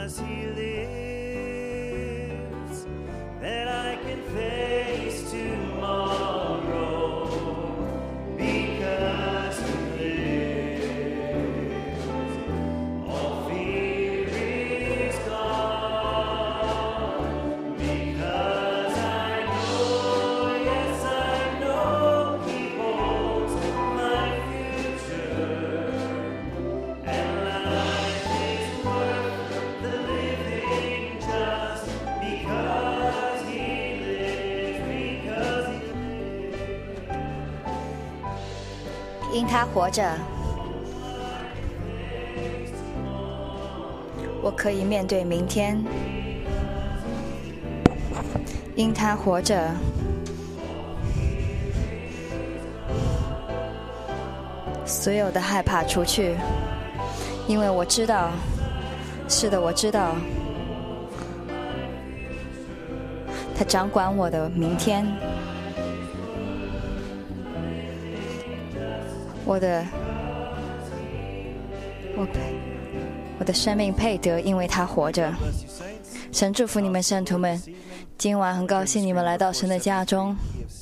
because he lives, that I can face tomorrow, because he lives, all fear is gone, because I know, yes I know, he holds my future, and life is worth the living just because he lives, because he lives. 因他活着，我可以面对明天。因他活着，所有的害怕除去，因为我知道，是的，我知道，他掌管我的明天。我的生命配得，因为他活着。神祝福你们圣徒们，今晚很高兴你们来到神的家中。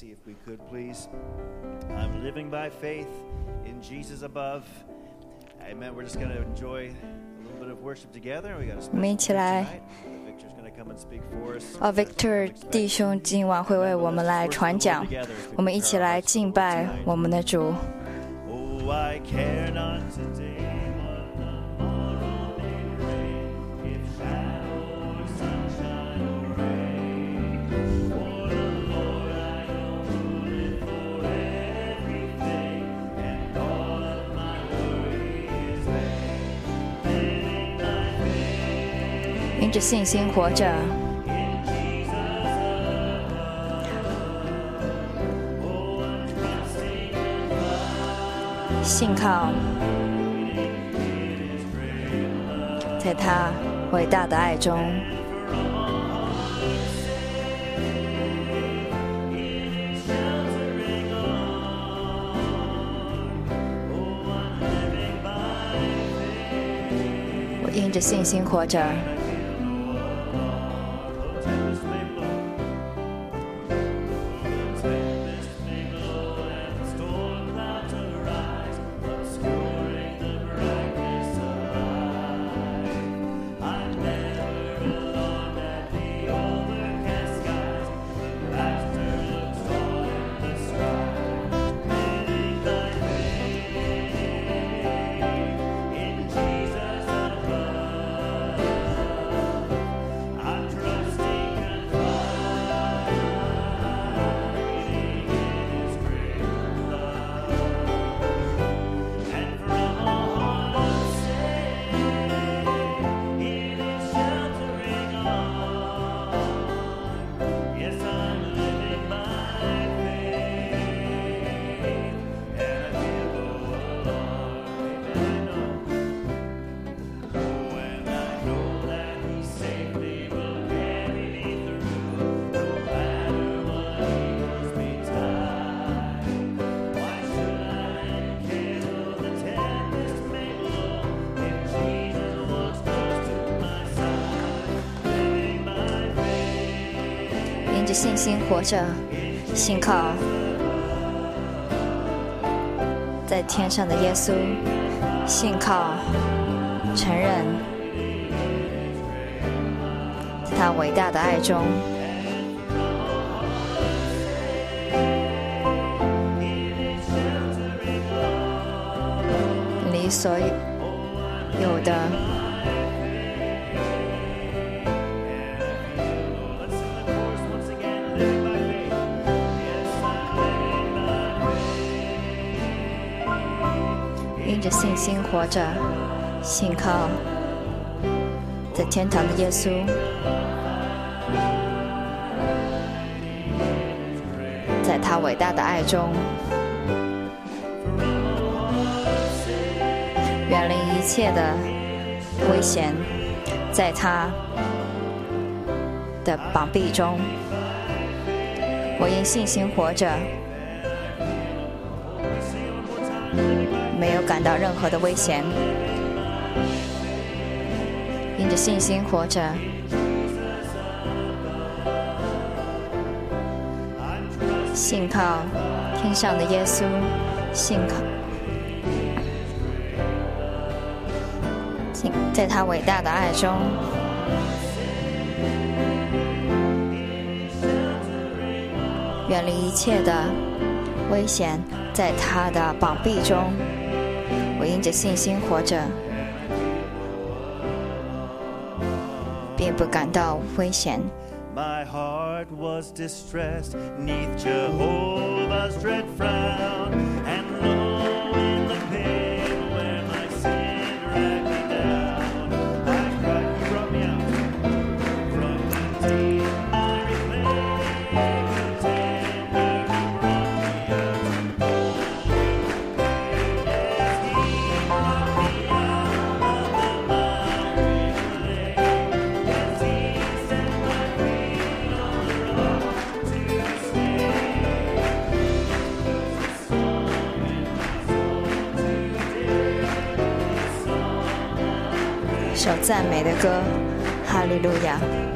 I'm living by faith in Jesus above. Amen. We're just going to enjoy a little bit of worship together. We got a 我们一 special 起来 tonight. Victor's going to come and speak for us. Victor 弟兄今晚会为我们来传讲，我们一起来敬拜我们的主。 Oh, I care not today what the morrow may bring, if shadow or sunshine or rain. For the Lord I know will live for everything, and all of my worry is vain. Living by faith 因着信心活着， in Jesus above. Oh, I'm trusting and 信靠在他伟大的爱中。我因着信心活着。因着信心活着，信靠在天上的耶稣，信靠承认在他伟大的爱中，离所有的因着信心活着，信靠在天堂的耶稣，在他伟大的爱中，远离一切的危险，在他的膀臂中。我因信心活着，没有感到任何的危险， 因着信心活着。信靠天上的耶稣，信靠在他伟大的爱中，远离一切的危险，在他的膀臂中，我因着信心活着，并不感到危险。 My heart was distressed 'neath Jehovah's dread frown, and low in the pit where my sin dragged me down, I cried, you brought me out from the deep miry clay, you tenderly brought me out. Yes, He brought me out of the miry clay. Yes, He set my feet on the rock to stay. There's a song in my soul today, a song of praise. 首赞美的歌，哈利路亚。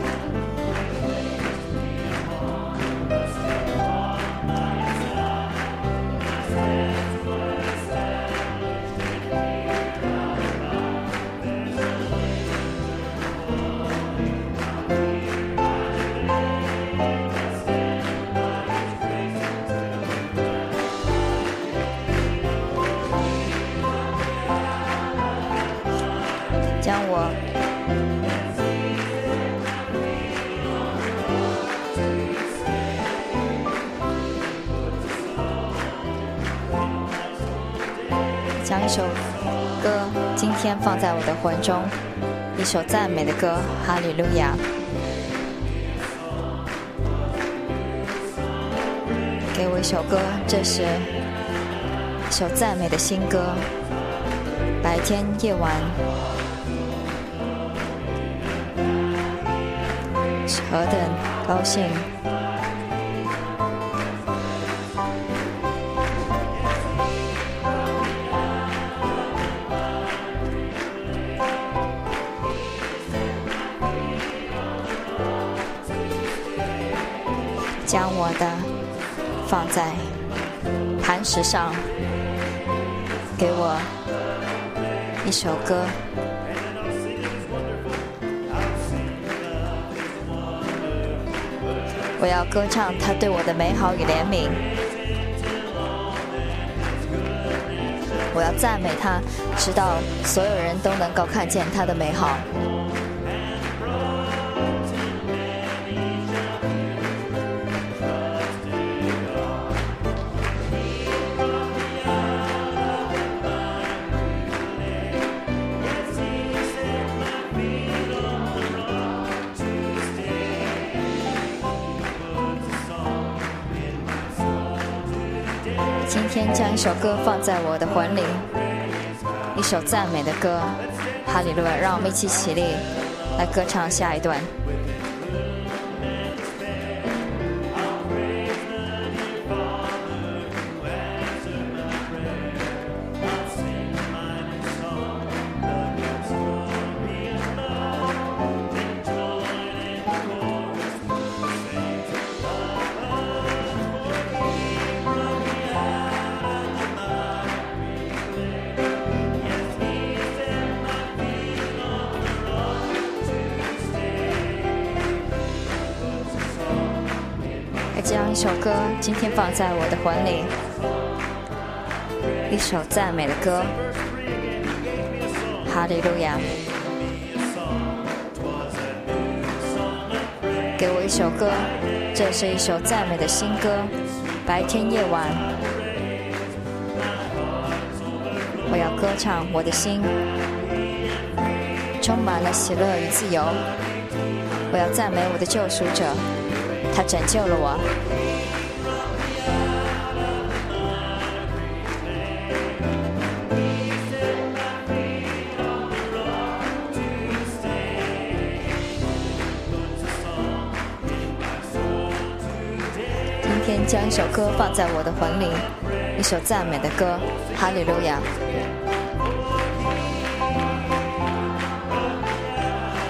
将我将一首歌今天放在我的魂中，一首赞美的歌，哈利路亚。给我一首歌，这是一首赞美的新歌，白天夜晚何等高兴！将我的放在磐石上，给我一首歌。我要歌唱他对我的美好与怜悯，我要赞美他，直到所有人都能够看见他的美好。今天将一首歌放在我的魂里，一首赞美的歌，哈利路亚！让我们一起起立，来歌唱下一段。将一首歌今天放在我的魂里，一首赞美的歌，哈利路亚！给我一首歌，这是一首赞美的新歌，白天夜晚，我要歌唱，我的心充满了喜乐与自由，我要赞美我的救赎者。他拯救了我。今天将一首歌放在我的魂里，一首赞美的歌，哈利路亚。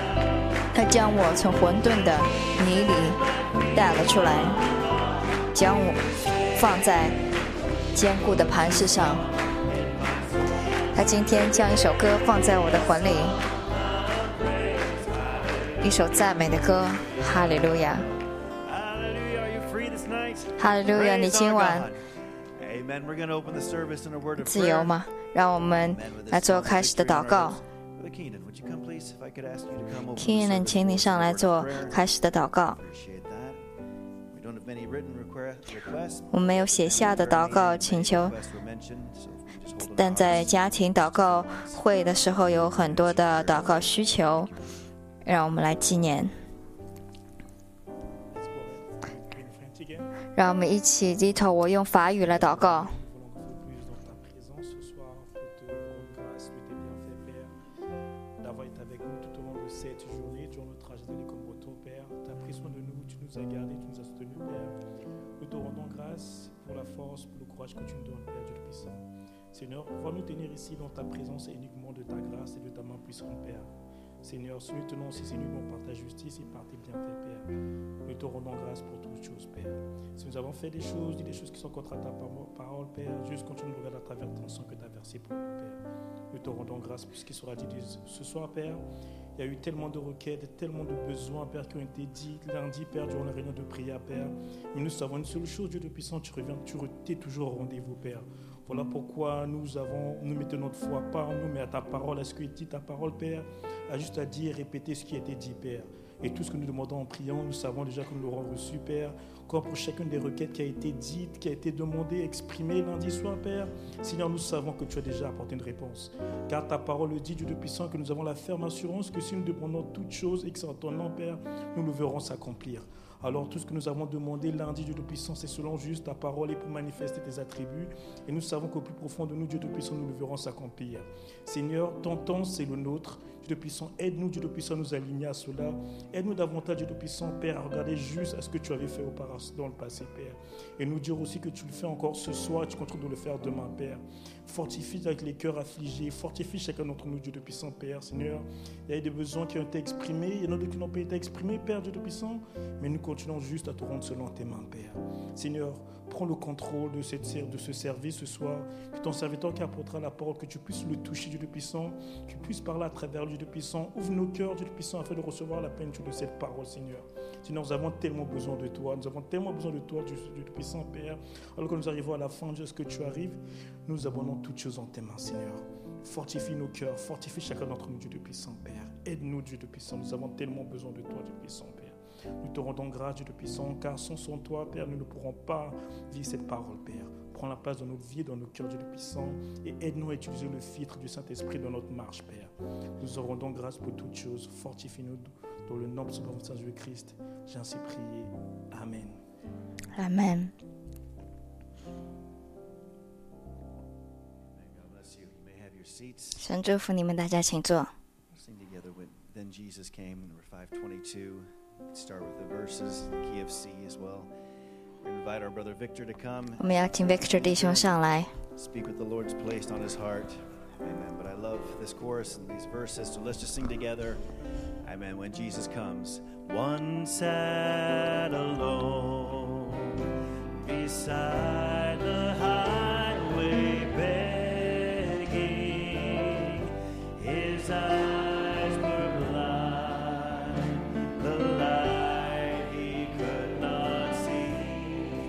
将我从混沌的泥里带了出来，将我放在坚固的磐石上。他今天将一首歌放在我的魂里，一首赞美的歌。哈利路亚，哈利路亚！你今晚自由吗？让我们来做开始的祷告。Keenan， 请你上来做开始的祷告。我没有写下的祷告请求，但在家庭祷告会的时候有很多的祷告需求，让我们来纪念。让我们一起低头，我用法语来祷告。 Seigneur, va nous tenir ici dans ta présence uniquement de ta grâce et de ta main puissante, Père. Seigneur, si nous tenons aussi uniquement par ta justice et par tes bienfaits, Père, nous te rendons grâce pour toutes choses, Père. Si nous avons fait des choses, dit des choses qui sont contre ta parole, Père, juste quand tu nous regardes à travers ton sang que tu as versé pour nous, Père, nous te rendons grâce pour ce qui sera dit ce soir, Père. Il y a eu tellement de requêtes, tellement de besoins, Père, qui ont été dits lundi, Père, durant la réunion de prière, Père. Mais nous savons une seule chose, Dieu de puissance, tu reviens, tu es toujours au rendez-vous, Père. Voilà pourquoi nous mettons notre foi pas en nous, mais à ta parole, à ce que dit ta parole, Père, à juste à dire, répéter ce qui a été dit, Père. Et tout ce que nous demandons en priant, nous savons déjà que nous l'aurons reçu, Père. Comme pour chacune des requêtes qui a été dite, qui a été demandée, exprimée lundi soir, Père, Seigneur, nous savons que tu as déjà apporté une réponse. Car ta parole le dit, Dieu de puissant, que nous avons la ferme assurance que si nous demandons toutes choses et que c'est en ton nom, Père, nous le verrons s'accomplir. Alors tout ce que nous avons demandé lundi, Dieu de puissance, c'est selon juste ta parole et pour manifester tes attributs. Et nous savons qu'au plus profond de nous, Dieu de puissance, nous le verrons s'accomplir. Seigneur, ton temps, c'est le nôtre. Dieu de puissant, aide-nous, Dieu de puissant, nous aligner à cela. Aide-nous davantage, Dieu de puissant, Père, à regarder juste à ce que tu avais fait dans le passé, Père. Et nous dire aussi que tu le fais encore ce soir et tu continues de le faire demain, Père. Fortifie avec les cœurs affligés, fortifie chacun d'entre nous, Dieu de puissant, Père. Seigneur, il y a des besoins qui ont été exprimés, il y en a d'autres qui n'ont pas été exprimés, Père, Dieu de puissant, mais nous continuons juste à te rendre selon tes mains, Père. Seigneur, prends le contrôle de ce service ce soir, que ton serviteur qui apportera la parole, que tu puisses le toucher, Dieu de puissant, que tu puisses parler à travers lui, Dieu de puissant. Ouvre nos cœurs, Dieu de puissant, afin de recevoir la plénitude de cette parole, Seigneur. Seigneur, nous avons tellement besoin de toi, nous avons tellement besoin de toi, Dieu de puissant, Père. Alors que nous arrivons à la fin, Dieu, ce que tu arrives, nous abandonnons toutes choses en tes mains, Seigneur. Fortifie nos cœurs, fortifie chacun d'entre nous, Dieu de puissant, Père. Aide-nous, Dieu de puissant, nous avons tellement besoin de toi, Dieu de puissant, Père. Nous te rendons grâce, Dieu de puissant, car sans toi, Père, nous ne pourrons pas vivre cette parole, Père. Prends la place dans notre vie, dans nos cœurs, Dieu de puissant, et aide-nous à utiliser le filtre du Saint-Esprit dans notre marche, Père. Nous te rendons grâce pour toutes choses. Fortifie-nous dans le nom de Saint Jésus-Christ. J'ai ainsi prié. Amen. Amen. God bless you. You may have your seats. 神祝福你们，大家请坐。 Sing together with Then Jesus Came, number 522. Start with the verses, key of C as well. We invite our brother Victor to come, 我们要请 Victor 弟兄上来。 speak what the Lord's placed on his heart. Amen. But I love this chorus and these verses, so let's just sing together. Amen. When Jesus comes, one sat alone beside the highway begging. His eyes were blind, the light he could not see.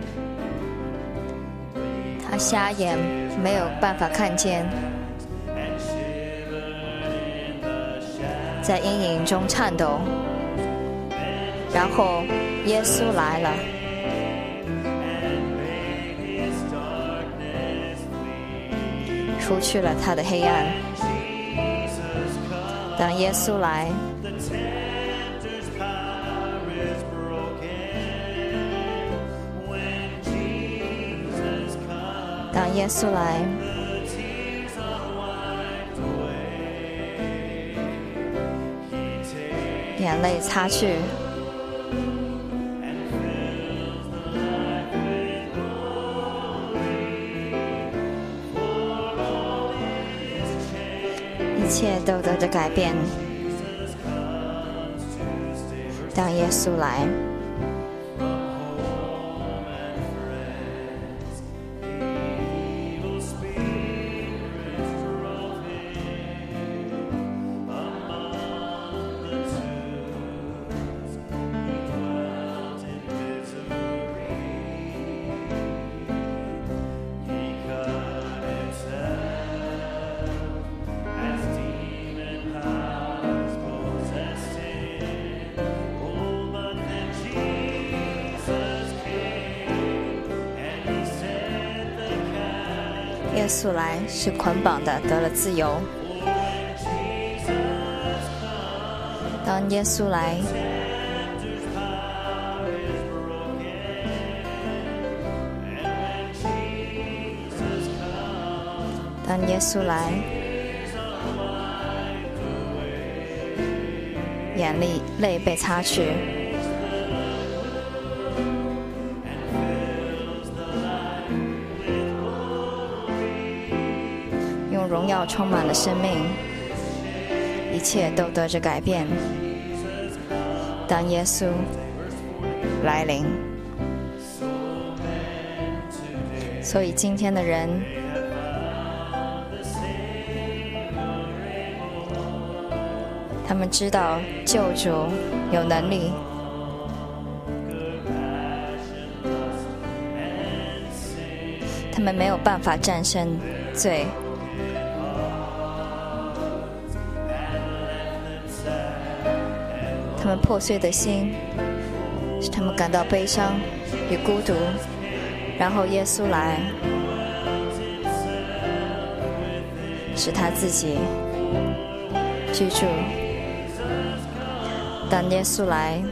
他瞎眼，没有办法看见， And shivered in the shadows. 在阴影中颤抖。然后耶稣来了， And made his darkness flee. 除去了他的黑暗。 Jesus comes, 当耶稣来， the tempter's power is broken. When Jesus comes, 当耶稣来， the tears are wiped away. He takes 眼泪擦去， and fills the life with glory. For all is changed. 一切都得着改变。 Jesus comes to 当耶稣来，耶稣来是捆绑的得了自由。当耶稣来，当耶稣来，眼泪被擦去，用荣耀充满了生命，一切都得着改变。当耶稣来临，所以今天的人，他们知道救主有能力，他们没有办法战胜罪，他们破碎的心使他们感到悲伤与孤独，然后耶稣来，使他自己居住。当耶稣来，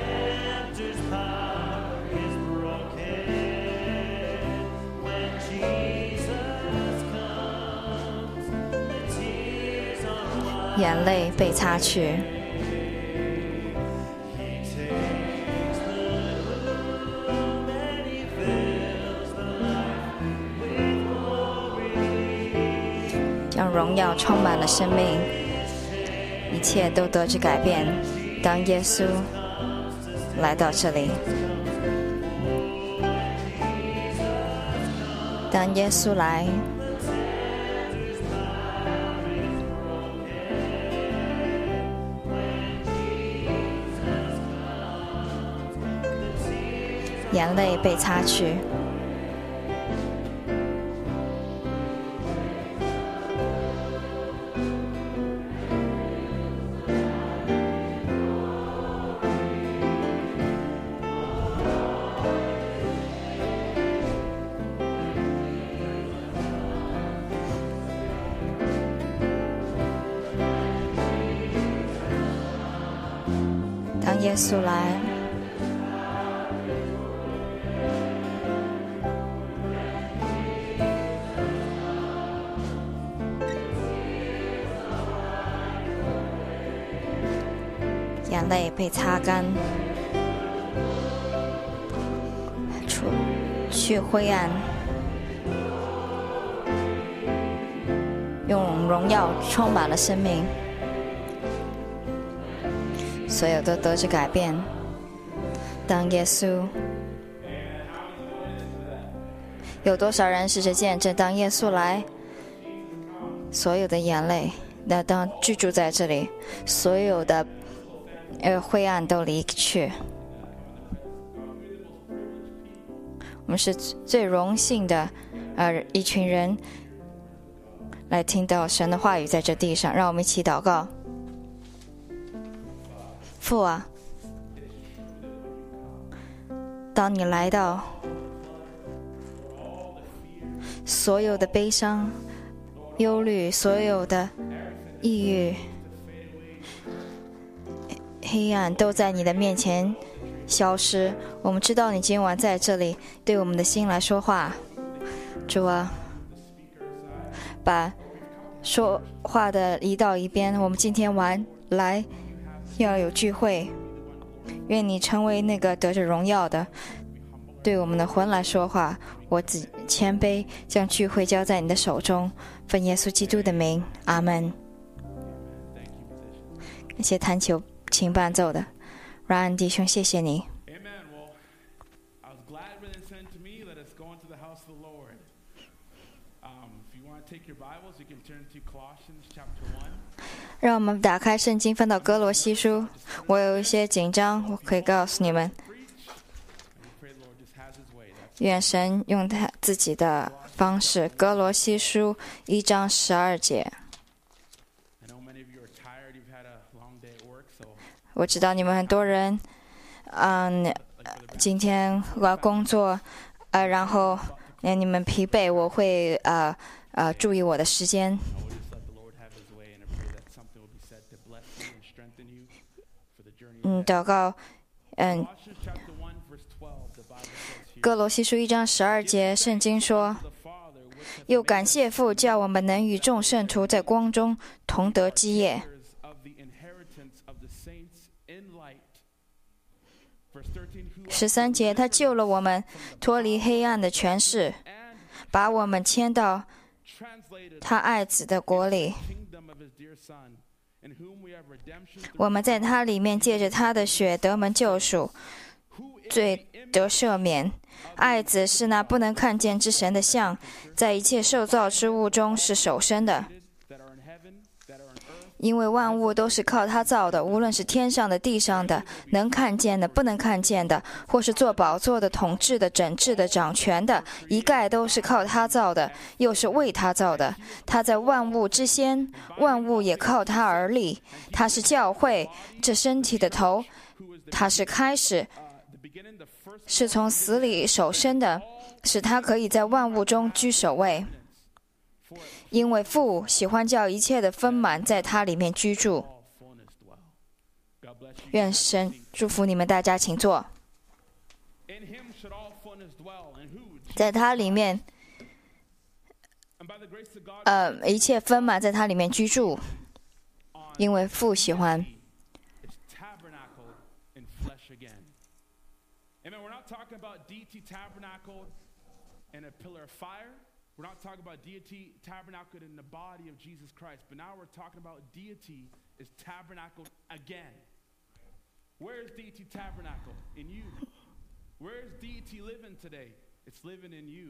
眼泪被擦去，让荣耀充满了生命，一切都得着改变。当耶稣来到这里，当耶稣来，眼泪被擦去，当耶稣来，眼泪被擦干，除去灰暗，用荣耀充满了生命，所有都得着改变。当耶稣，有多少人是这见证？当耶稣来，所有的眼泪，那当居住在这里，所有的灰暗都离去。我们是最荣幸的一群人来听到神的话语在这地上。让我们一起祷告。父啊，当你来到，所有的悲伤、忧虑，所有的抑郁、黑暗都在你的面前消失。我们知道你今晚在这里对我们的心来说话。主啊，把说话的移到一边，我们今天来要有聚会，愿你成为那个得着荣耀的，对我们的魂来说话。我只谦卑将聚会交在你的手中，奉耶稣基督的名，阿们。感谢弹琴伴奏的阮安弟兄，谢谢你。 Amen. Well, I was glad when it said to me, let us go into the house of the Lord. If you want to take your Bibles, you can turn to Colossians chapter 1. 让我们打开圣经，翻到哥罗西书。我有一些紧张，我可以告诉你们， And we pray the Lord just has his way. That's 愿神用他自己的方式。哥罗西书1章12节。 I know many of you are tired. You've had a long day at work, so 我知道你们很多人，今天要工作，然后你们疲惫，我会注意我的时间。 I will just let the Lord have his way, and I pray that something will be said to bless you and strengthen you for the journey. 祷告， Colossians chapter 1, verse 12, the Bible says here, 哥罗西书1章12节，圣经说： the Father, which has 又感谢父，叫我们能与众圣徒在光中同得基业。 heirs of the inheritance of the saints in light. Verse 13, who 13节，他救了我们，脱离黑暗的权势， and 把我们迁到 translated 他爱子的国里。 kingdom of his dear Son, in whom we have redemption through 我们在他里面借着他的血得蒙救赎， who is 罪得赦免。爱子是那不能看见之神的像，在一切受造之物中是首生的， that are in heaven, that are on earth, 因为万物都是靠他造的，无论是天上的、地上的，能看见的、不能看见的，或是做宝座的、统治的、整治的、掌权的，一概都是靠他造的，又是为他造的。他在万物之先，万物也靠他而立。他是教会，这身体的头， who is the 他是开始， the beginning, the first 是从死里首生的，使他可以在万物中居首位。 for it, 因为父喜欢叫一切的丰满在他里面居住。 all fullness dwell. God bless you. 愿神祝福你们，大家请坐。 In him should all fullness dwell, and who? 在他里面， And by the grace of God, 一切丰满在他里面居住， on 因为父喜欢。 is tabernacled in flesh again. Amen. We're not talking about deity tabernacled in a pillar of fire. We're not talking about deity tabernacled in the body of Jesus Christ. But now we're talking about deity is tabernacled again. Where is deity tabernacled? In you. Where is deity living today? It's living in you.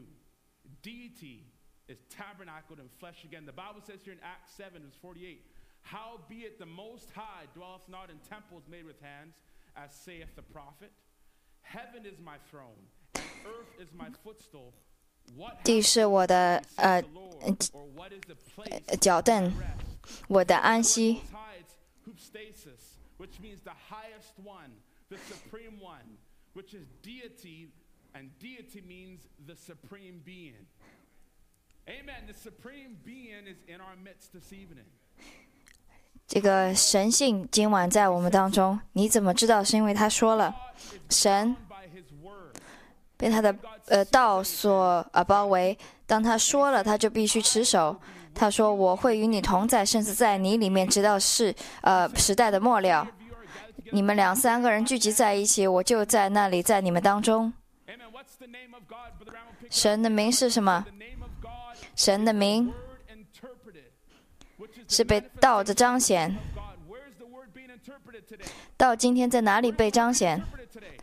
Deity is tabernacled in flesh again. The Bible says here in Acts 7, verse 48, howbeit the Most High dwelleth not in temples made with hands, as saith the prophet. Heaven is my throne, and earth is my footstool. What 地是我的 hath the Lord, or what is the place 脚凳， of rest? 我的安息。 Most High, it's hypostasis, which means the highest one, the supreme one, which is deity, and deity means the supreme being. Amen. The supreme being is in our midst this evening. 这个神性今晚在我们当中，你怎么知道？是因为他说了， God is 神 bound by his word. 被他的道所包围。当他说了，他就必须持守。他说：“我会与你同在，甚至在你里面，直到时代的末了。你们2、3个人聚集在一起，我就在那里，在你们当中。” Amen. What's the name of God? Brother Ram will pick 神的名是什么？ the name of God, 神的名 word interpreted, which is 是 the 被道的彰显。 of God. Where's the word being interpreted today? 道今天在哪里被彰显？ Interpreted today.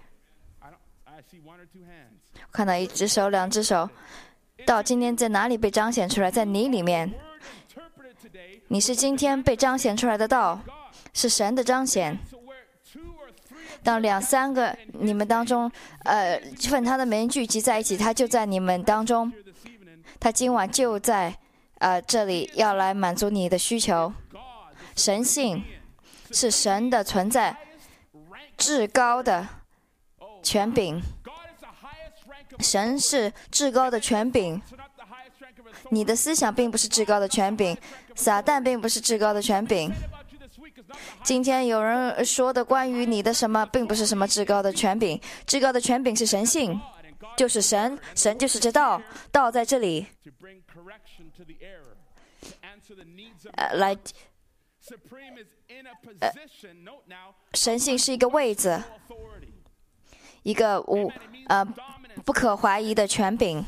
I see one or two hands. 看到1只手、2只手。道今天在哪里被彰显出来？在你里面。 Word interpreted today. 你是今天被彰显出来的道， God. 是神的彰显。 So where 2 or 3 of 当2、3个你们当中，奉他的名聚集在一起，他就在你们当中。 here this evening, 他今晚就在这里，要来满足你的需求。 God, the 神性 being, 是神的存在， rank. 至高的权柄。 God is the highest rank of 神是至高的权柄。 so not the highest rank of authority. 你的思想并不是至高的权柄，撒旦并不是至高的权柄。 About you this week is not the highest. 今天有人说的关于你的什么，并不是什么至高的权柄，至高的权柄是神性， God and God 就是神，神就是这道，道在这里， to bring correction to the error, to answer the needs of 来 Supreme is in a position. Note now, 神性是一个位子， authority. 一个 Amen. It means dominance. 不可怀疑的权柄。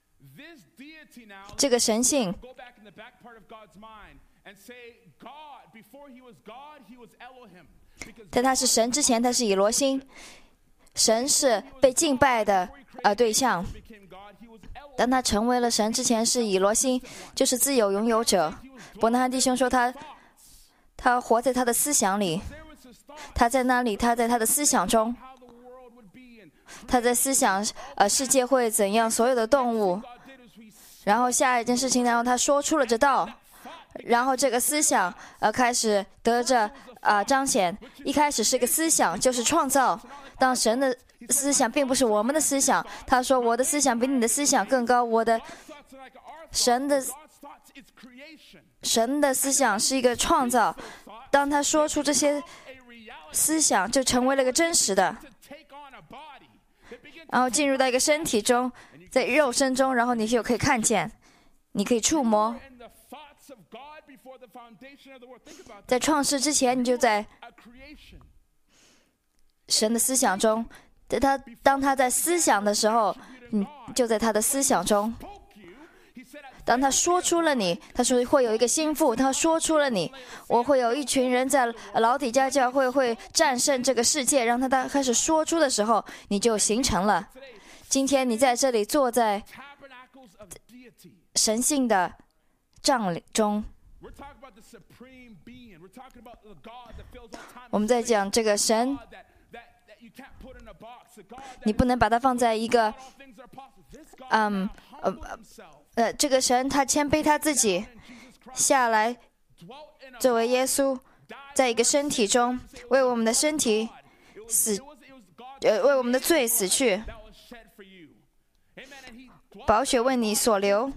This deity now. 这个神性 Go back in the back part of God's mind and say, God, 在他是神之前，他是以罗星，神是被敬拜的对象。当他成为了神之前，是以罗星，就是自由拥有者。伯纳罕弟兄说他活在他的思想里，他在那里，他在他的思想中，他在思想世界会怎样，所有的动物。然后下一件事情，然后他说出了这道，然后这个思想开始得着彰显。一开始是个思想，就是创造。当神的思想并不是我们的思想，他说我的思想比你的思想更高。神的思想是一个创造。当他说出这些思想，就成为了个真实的，然后进入到一个身体中，在肉身中，然后你就可以看见，你可以触摸。在创世之前，你就在神的思想中。当他在思想的时候，你就在他的思想中。当他说出了你，他说会有一个心腹，他说出了你，我会有一群人在老底嘉教会战胜这个世界。让他开始说出的时候，你就形成了。今天你在这里坐在神性的帐中，我们在讲这个神，你不能把它放在一个这个神他谦卑他自己下来，作为耶稣，在一个身体中为我们的身体为我们的罪死去，宝血为你所流。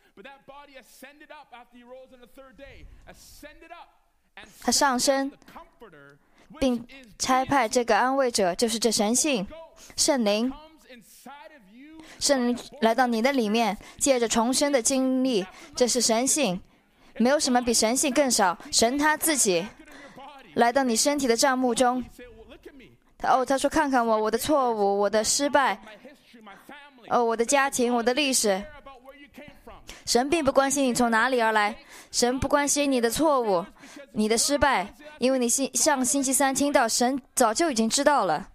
他上升，并差派这个安慰者，就是这神性圣灵。圣灵来到你的里面，借着重生的经历，这是神性，没有什么比神性更少。神他自己来到你身体的帐幕中，他说看看我的错误，我的失败，我的家庭，我的历史。神并不关心你从哪里而来，神不关心你的错误，你的失败，因为你上星期三听到，神早就已经知道了。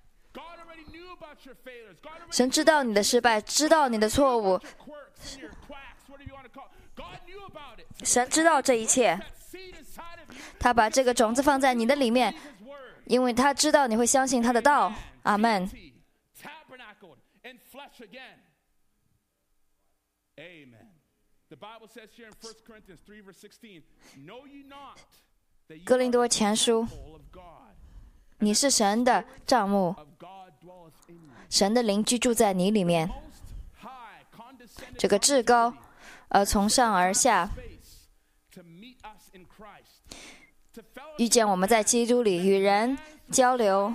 神知道你的失败，知道你的错误，神知道这一切。他把这个种子放在你的里面，因为他知道你会相信他的道。阿们。哥林多前书，你是神的帐幕，神的灵居住在你里面。这个至高从上而下遇见我们在基督里与人交流。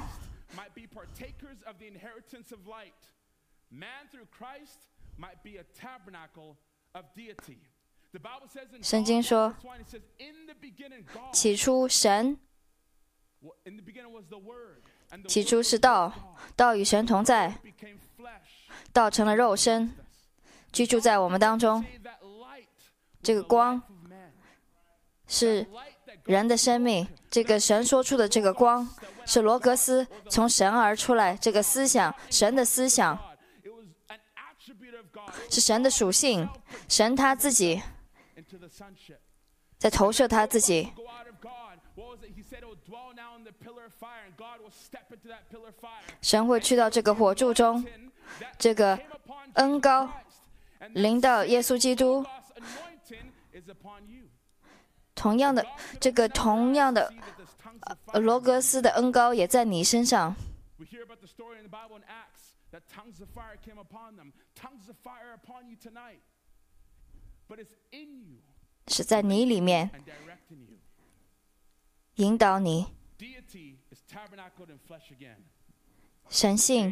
圣经说，起初神，起初是道，道与神同在，道成了肉身，居住在我们当中。这个光是人的生命，这个神说出的这个光是罗格斯，从神而出来。这个思想，神的思想是神的属性，神他自己在投射他自己。神会去到这个火柱中，这个恩膏临到耶稣基督。同样的罗格斯的恩膏也在你身上。是在你里面引导你。神性。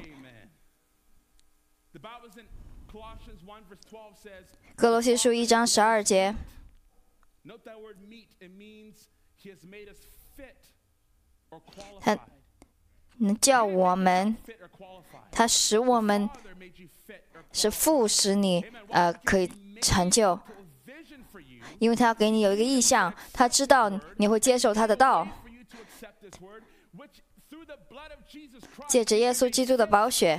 哥罗西书1章12节，他能叫我们，他使我们是父使你可以成就。 因为他要给你有一个意向，他知道你会接受他的道。借着耶稣基督的宝血，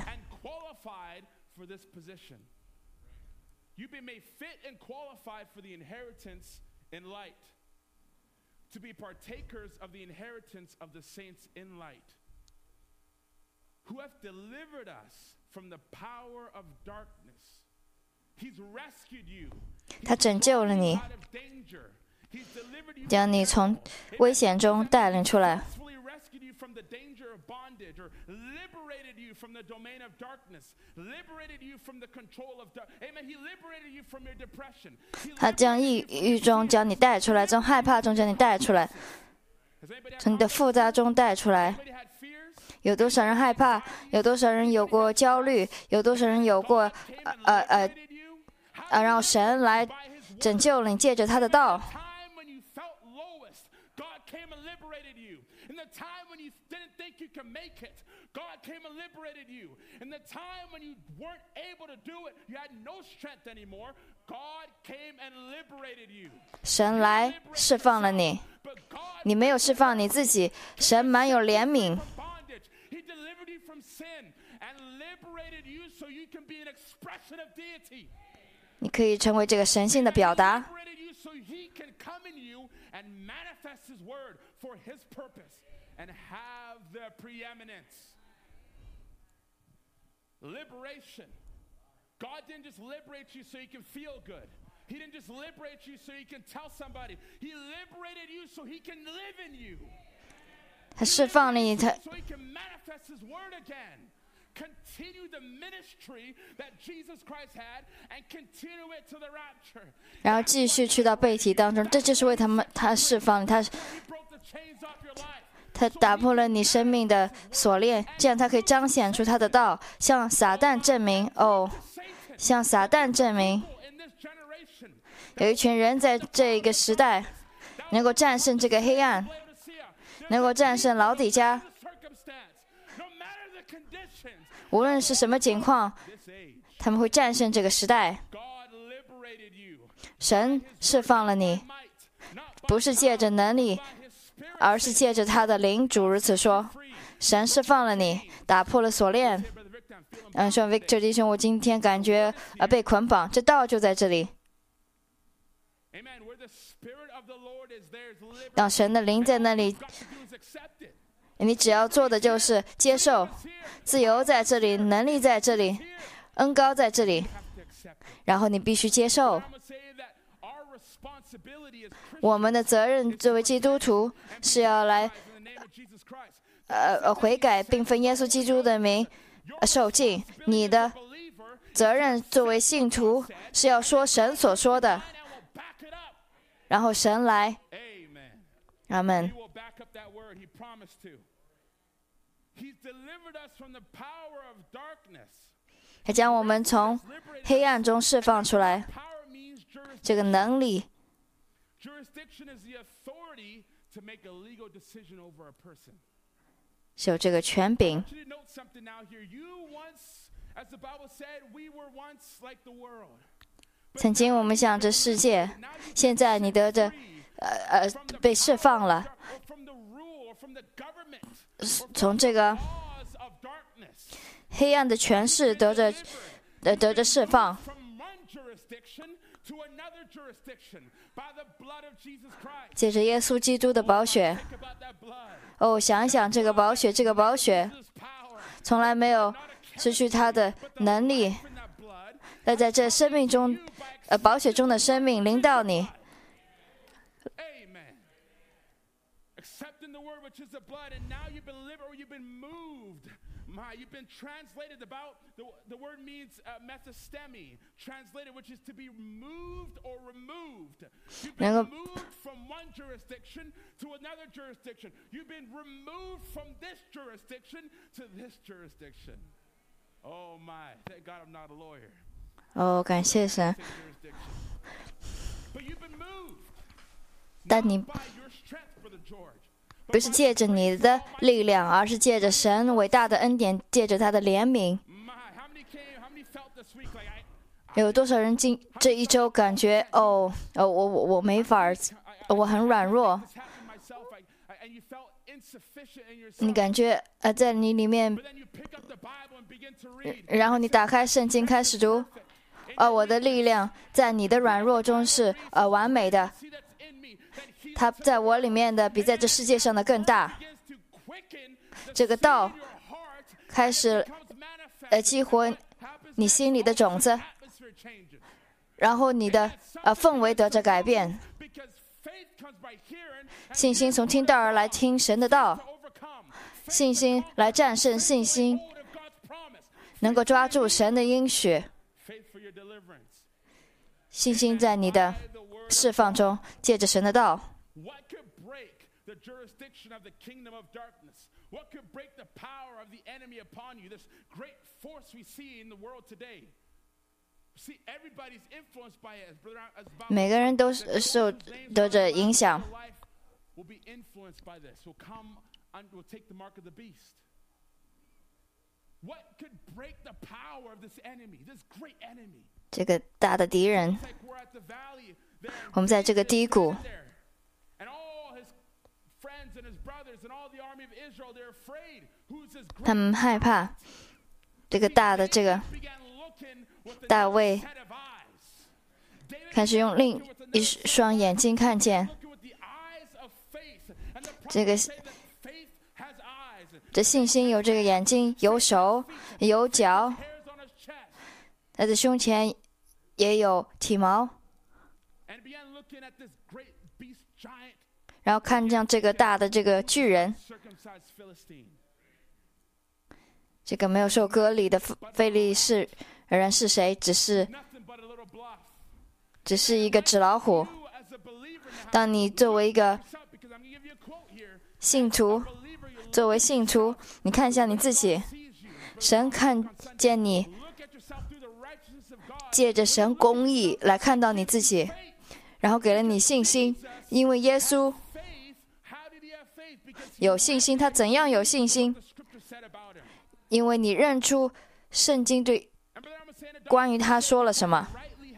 You've been made fit and qualified for the inheritance in light, to be partakers of the inheritance of the saints in light, who have delivered us from the power of darkness. He's rescued you. 他拯救了你， Out of danger. He's delivered you 将你从危险中带领出来。 successfully rescued you from the danger of bondage, or liberated you from the domain of darkness, liberated you from the control of dark. Amen. He liberated you from your depression. He 他将抑郁中将你带出来，从害怕中将你带出来， Has anybody had 从你的负担中带出来。 anybody had fears? 有多少人害怕？有多少人有过焦虑？有多少人有过 Liberated you? How 让神来 by his word? 拯救你，借着他的道。 Time when you felt lowest, God came and liberated you. In the time when you didn't think you could make it, God came and liberated you. In the time when you weren't able to do it, you had no strength anymore, God came and liberated you. 神来释放了你， But God 你没有释放你自己，神满有怜悯， from bondage. He delivered you from sin and liberated you so you can be an expression of deity. 你可以成为这个神性的表达。 Liberated you so he can come in you and manifest his word for his purpose and have the preeminence. Liberation. God didn't just liberate you so you can feel good. He didn't just liberate you so you can tell somebody. He liberated you so he can live in you. 他释放了你，他 So he can manifest his word again. Continue the ministry that Jesus Christ had and continue it to the rapture. 然后继续去到背体当中，这就是为他释放他 He broke the chains off your life. 他打破了你生命的锁链，这样他可以彰显出他的道，向撒旦证明哦， Satan 向撒旦证明， in this generation. 有一群人在这个时代能够战胜这个黑暗， Laodicea. 能够战胜老底嘉， The circumstance. No matter the conditions. 无论是什么情况， This age. 他们会战胜这个时代。 God liberated you. 神释放了你， Might. Not by 不是借着能力， his spirit. 而是借着他的灵。主如此说， Free. 神释放了你，打破了锁链。 Say, Brother Victor, I'm feeling 说 Victor 弟兄，我今天感觉被捆绑，这道就在这里。 Amen. Where the spirit of the Lord is, there's liberty. 让神的灵在那里， What you've got to do is accept it. 你只要做的就是接受。 It's here. 自由在这里，能力在这里，恩高在这里， You have to accept it. 然后你必须接受。 I'm going to say that our responsibility as Christians 我们的责任作为基督徒是要来 in the name of Jesus Christ. 悔改，并奉耶稣基督的名受尽。你的 Believer, 责任作为信徒是要说神所说的， and will back it up. 然后神来。 Amen. 阿门 He。will back up that word. He promised to. He's delivered us from the power of darkness. 他将我们从黑暗中释放出来。 Power means jurisdiction. 这个能力 Jurisdiction is the authority to make a legal decision over a person. 是有这个权柄。 I want you to note something now here. You once, as the Bible said, we were once like the world. 曾经我们想着世界，现在你得着被释放了， Or from the rule, or from the government, 从这个 laws of darkness. 黑暗的权势得着释放。 From one jurisdiction to another jurisdiction by the blood of Jesus Christ. 借着耶稣基督的宝血， Think about that blood. 哦，想一想这个宝血，这个宝血 This power 从来没有失去它的能力。 in that blood. 在这生命中，宝血中的生命临到你， Amen. Accepting the word which is the blood, and now you've been liberal, you've been moved. You've been translated about, the word means methystemi, translated, which is to be moved or removed. You've been 能够 moved from one jurisdiction to another jurisdiction. You've been removed from this jurisdiction to this jurisdiction. Oh my, thank God I'm not a lawyer. 哦，感谢神。 Jurisdiction. But you've been moved. 但你 By your strength, Brother George. 不是借着你的力量，而是借着神伟大的恩典，借着他的怜悯。 My, how many felt this week like 有多少人这一周感觉我没法，我很软弱？你感觉在你里面，然后你打开圣经开始读，我的力量在你的软弱中是完美的，它在我里面的比在这世界上的更大。这个道开始激活你心里的种子，然后你的氛围得着改变。信心从听道而来，听神的道，信心来战胜信心，能够抓住神的应许。信心在你的释放中，借着神的道。每个人都受得着影响。这个大的敌人，我们在这个低谷，他们害怕这个大的这个大卫开始用另一双眼睛看见这信心，有这个眼睛，有手，有脚，他的胸前也有体毛，然后看见这个大的这个巨人，这个没有受割礼的非利士人是谁？只是一个纸老虎。当你作为一个信徒，你看一下你自己，神看见你，借着神公义来看到你自己，然后给了你信心。因为耶稣有信心，他怎样有信心？因为你认出圣经对关于他说了什么。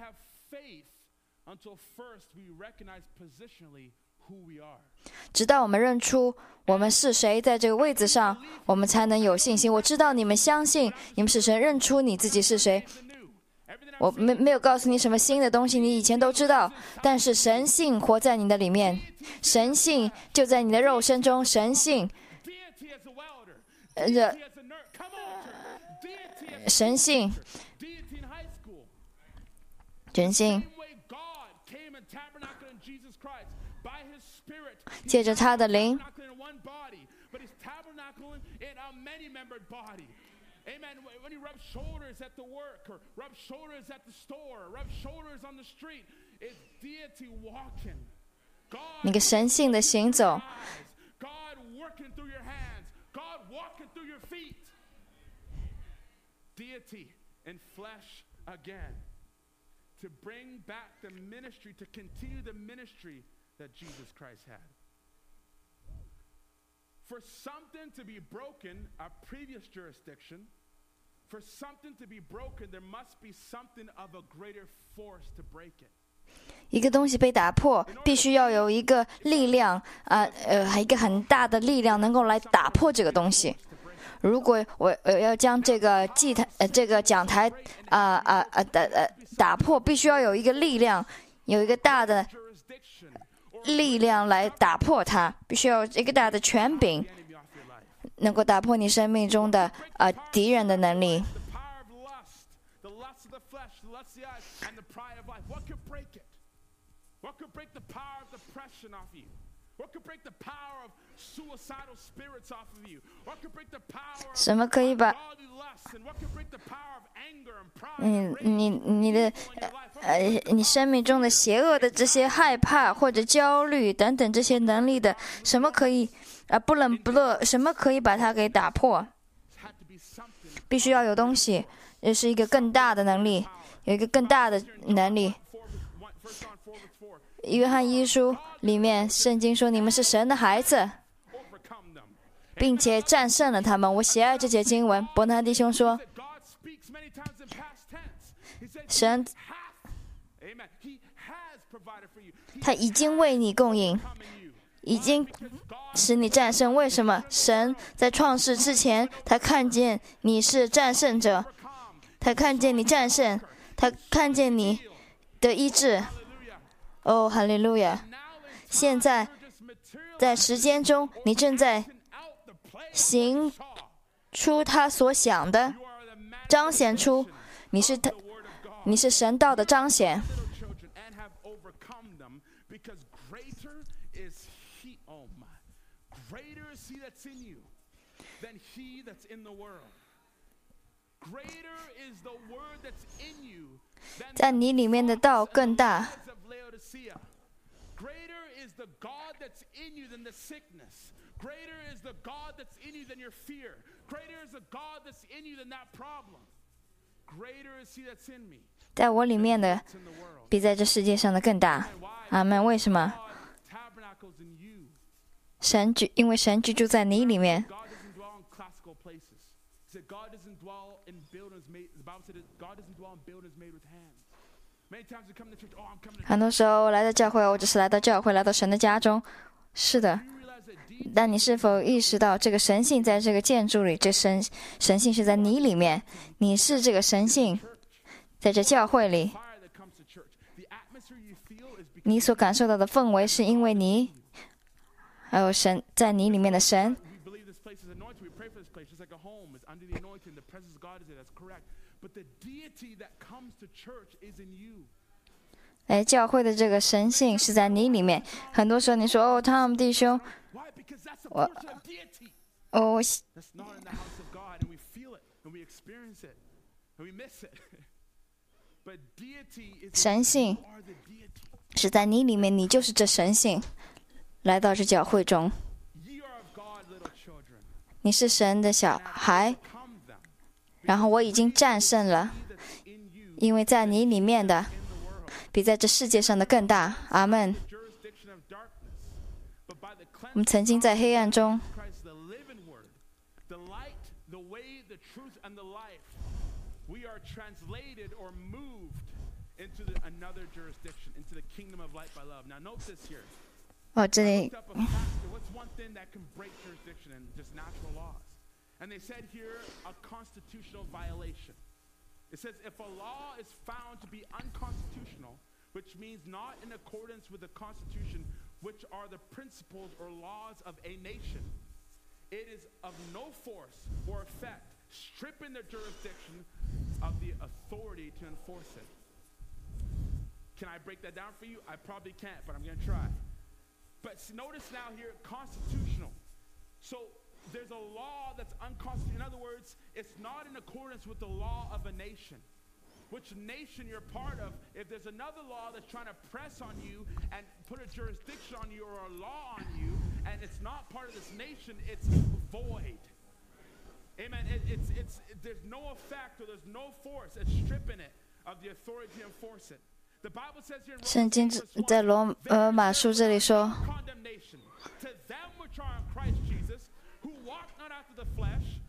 直到我们认出我们是谁，在这个位子上，我们才能有信心。我知道你们相信，你们是神，认出你自己是谁。我没有告诉你什么新的东西，你以前都知道，但是神性活在你的里面，神性就在你的肉身中，神性神性借着他的灵 Amen. When you rub shoulders at the work, or rub shoulders at the store, or rub shoulders on the street, it's deity walking. 那个神性的行走 God working through your hands. God walking through your feet. Deity in flesh again. To bring back the ministry, to continue the ministry that Jesus Christ had. For something to be broken, a previous jurisdiction, for something to be broken, there must be something of a greater force to break it. 一个东西被打破，必须要有一个力量一个很大的力量能够来打破这个东西。如果我要将这个祭台这个讲台打破，必须要有一个力量，有一个大的力量来打破它，必须要有一个大的权柄，能够打破你生命中的敌人的能力。什么可以把你生命中的邪恶的这些害怕或者焦虑等等这些能力的什么可以不冷不热，什么可以把它给打破？必须要有东西，这是一个更大的能力，有一个更大的能力。约翰一书里面圣经说，你们是神的孩子，并且战胜了他们。我喜爱这节经文。伯纳弟兄说， 神 Amen. He has provided for you. 他已经为你供应， Come in you. 已经使你战胜。为什么？神在创世之前，他看见你是战胜者，他看见你战胜，他看见你的医治。哦，哈利路亚！现在在时间中，你正在行出他所想的，彰显出你是神道的彰显。在你里面的道更大。 Greater is the God that's in you than the sickness. Greater is the God that's in you than your fear. Greater is the God that's in you than that problem. Greater is He that's in me. 在我里面的比在这世界上的更大。阿们。为什么？因为神居住在你里面。 God doesn't dwell in classical places. He said God doesn't dwell in buildings made. The Bible said God doesn't dwell in buildings made with hands. 很多时候来到教会，我只是来到教会，来到神的家中。是的，但你是否意识到这个神性在这个建筑里？这神性是在你里面，你是这个神性，在这教会里，你所感受到的氛围是因为你，还有神在你里面的神。来教会的这个神性是在你里面。很多时候你说哦，汤姆弟兄，我神性是在你里面，你就是这神性来到这教会中。你是神的小孩，然后我已经战胜了，因为在你里面的比在这世界上的更大。阿们。我们曾经在黑暗中，这里 And they said here a constitutional violation. It says if a law is found to be unconstitutional, which means not in accordance with the Constitution, which are the principles or laws of a nation, it is of no force or effect, stripping the jurisdiction of the authority to enforce it. Can I break that down for you? I probably can't, but I'm going to try. But notice now here, constitutional. So there's a law that's unconstitutional. In other words, it's not in accordance with the law of a nation. Which nation you're part of, if there's another law that's trying to press on you and put a jurisdiction on you or a law on you, and it's not part of this nation, it's void. Amen. There's no effect or there's no force. It's stripping it of the authority to enforce it. The Bible says here in 圣经在罗马书这里说 condemnation to them which are in Christ Jesus, who walk not after the flesh,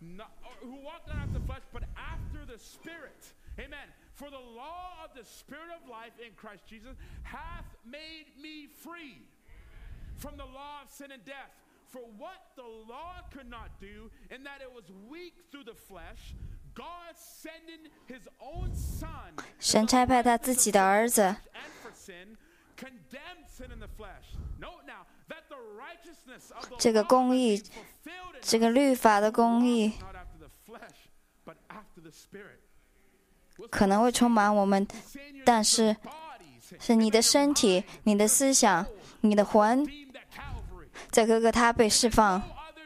but after the Spirit. Amen. For the law of the Spirit of life in Christ Jesus hath made me free from the law of sin and death. For what the law could not do, in that it was weak through the flesh, God sending His own Son, 神差派他自己的儿子 and for sin, condemned sin in the flesh. Note now that the righteousness of the 这个公义 law is fulfilled in 这个律法的公义 not after the flesh, but after the Spirit. 可能会充满我们，但是是你的身体、你的思想、你的魂，在哥哥他被释放，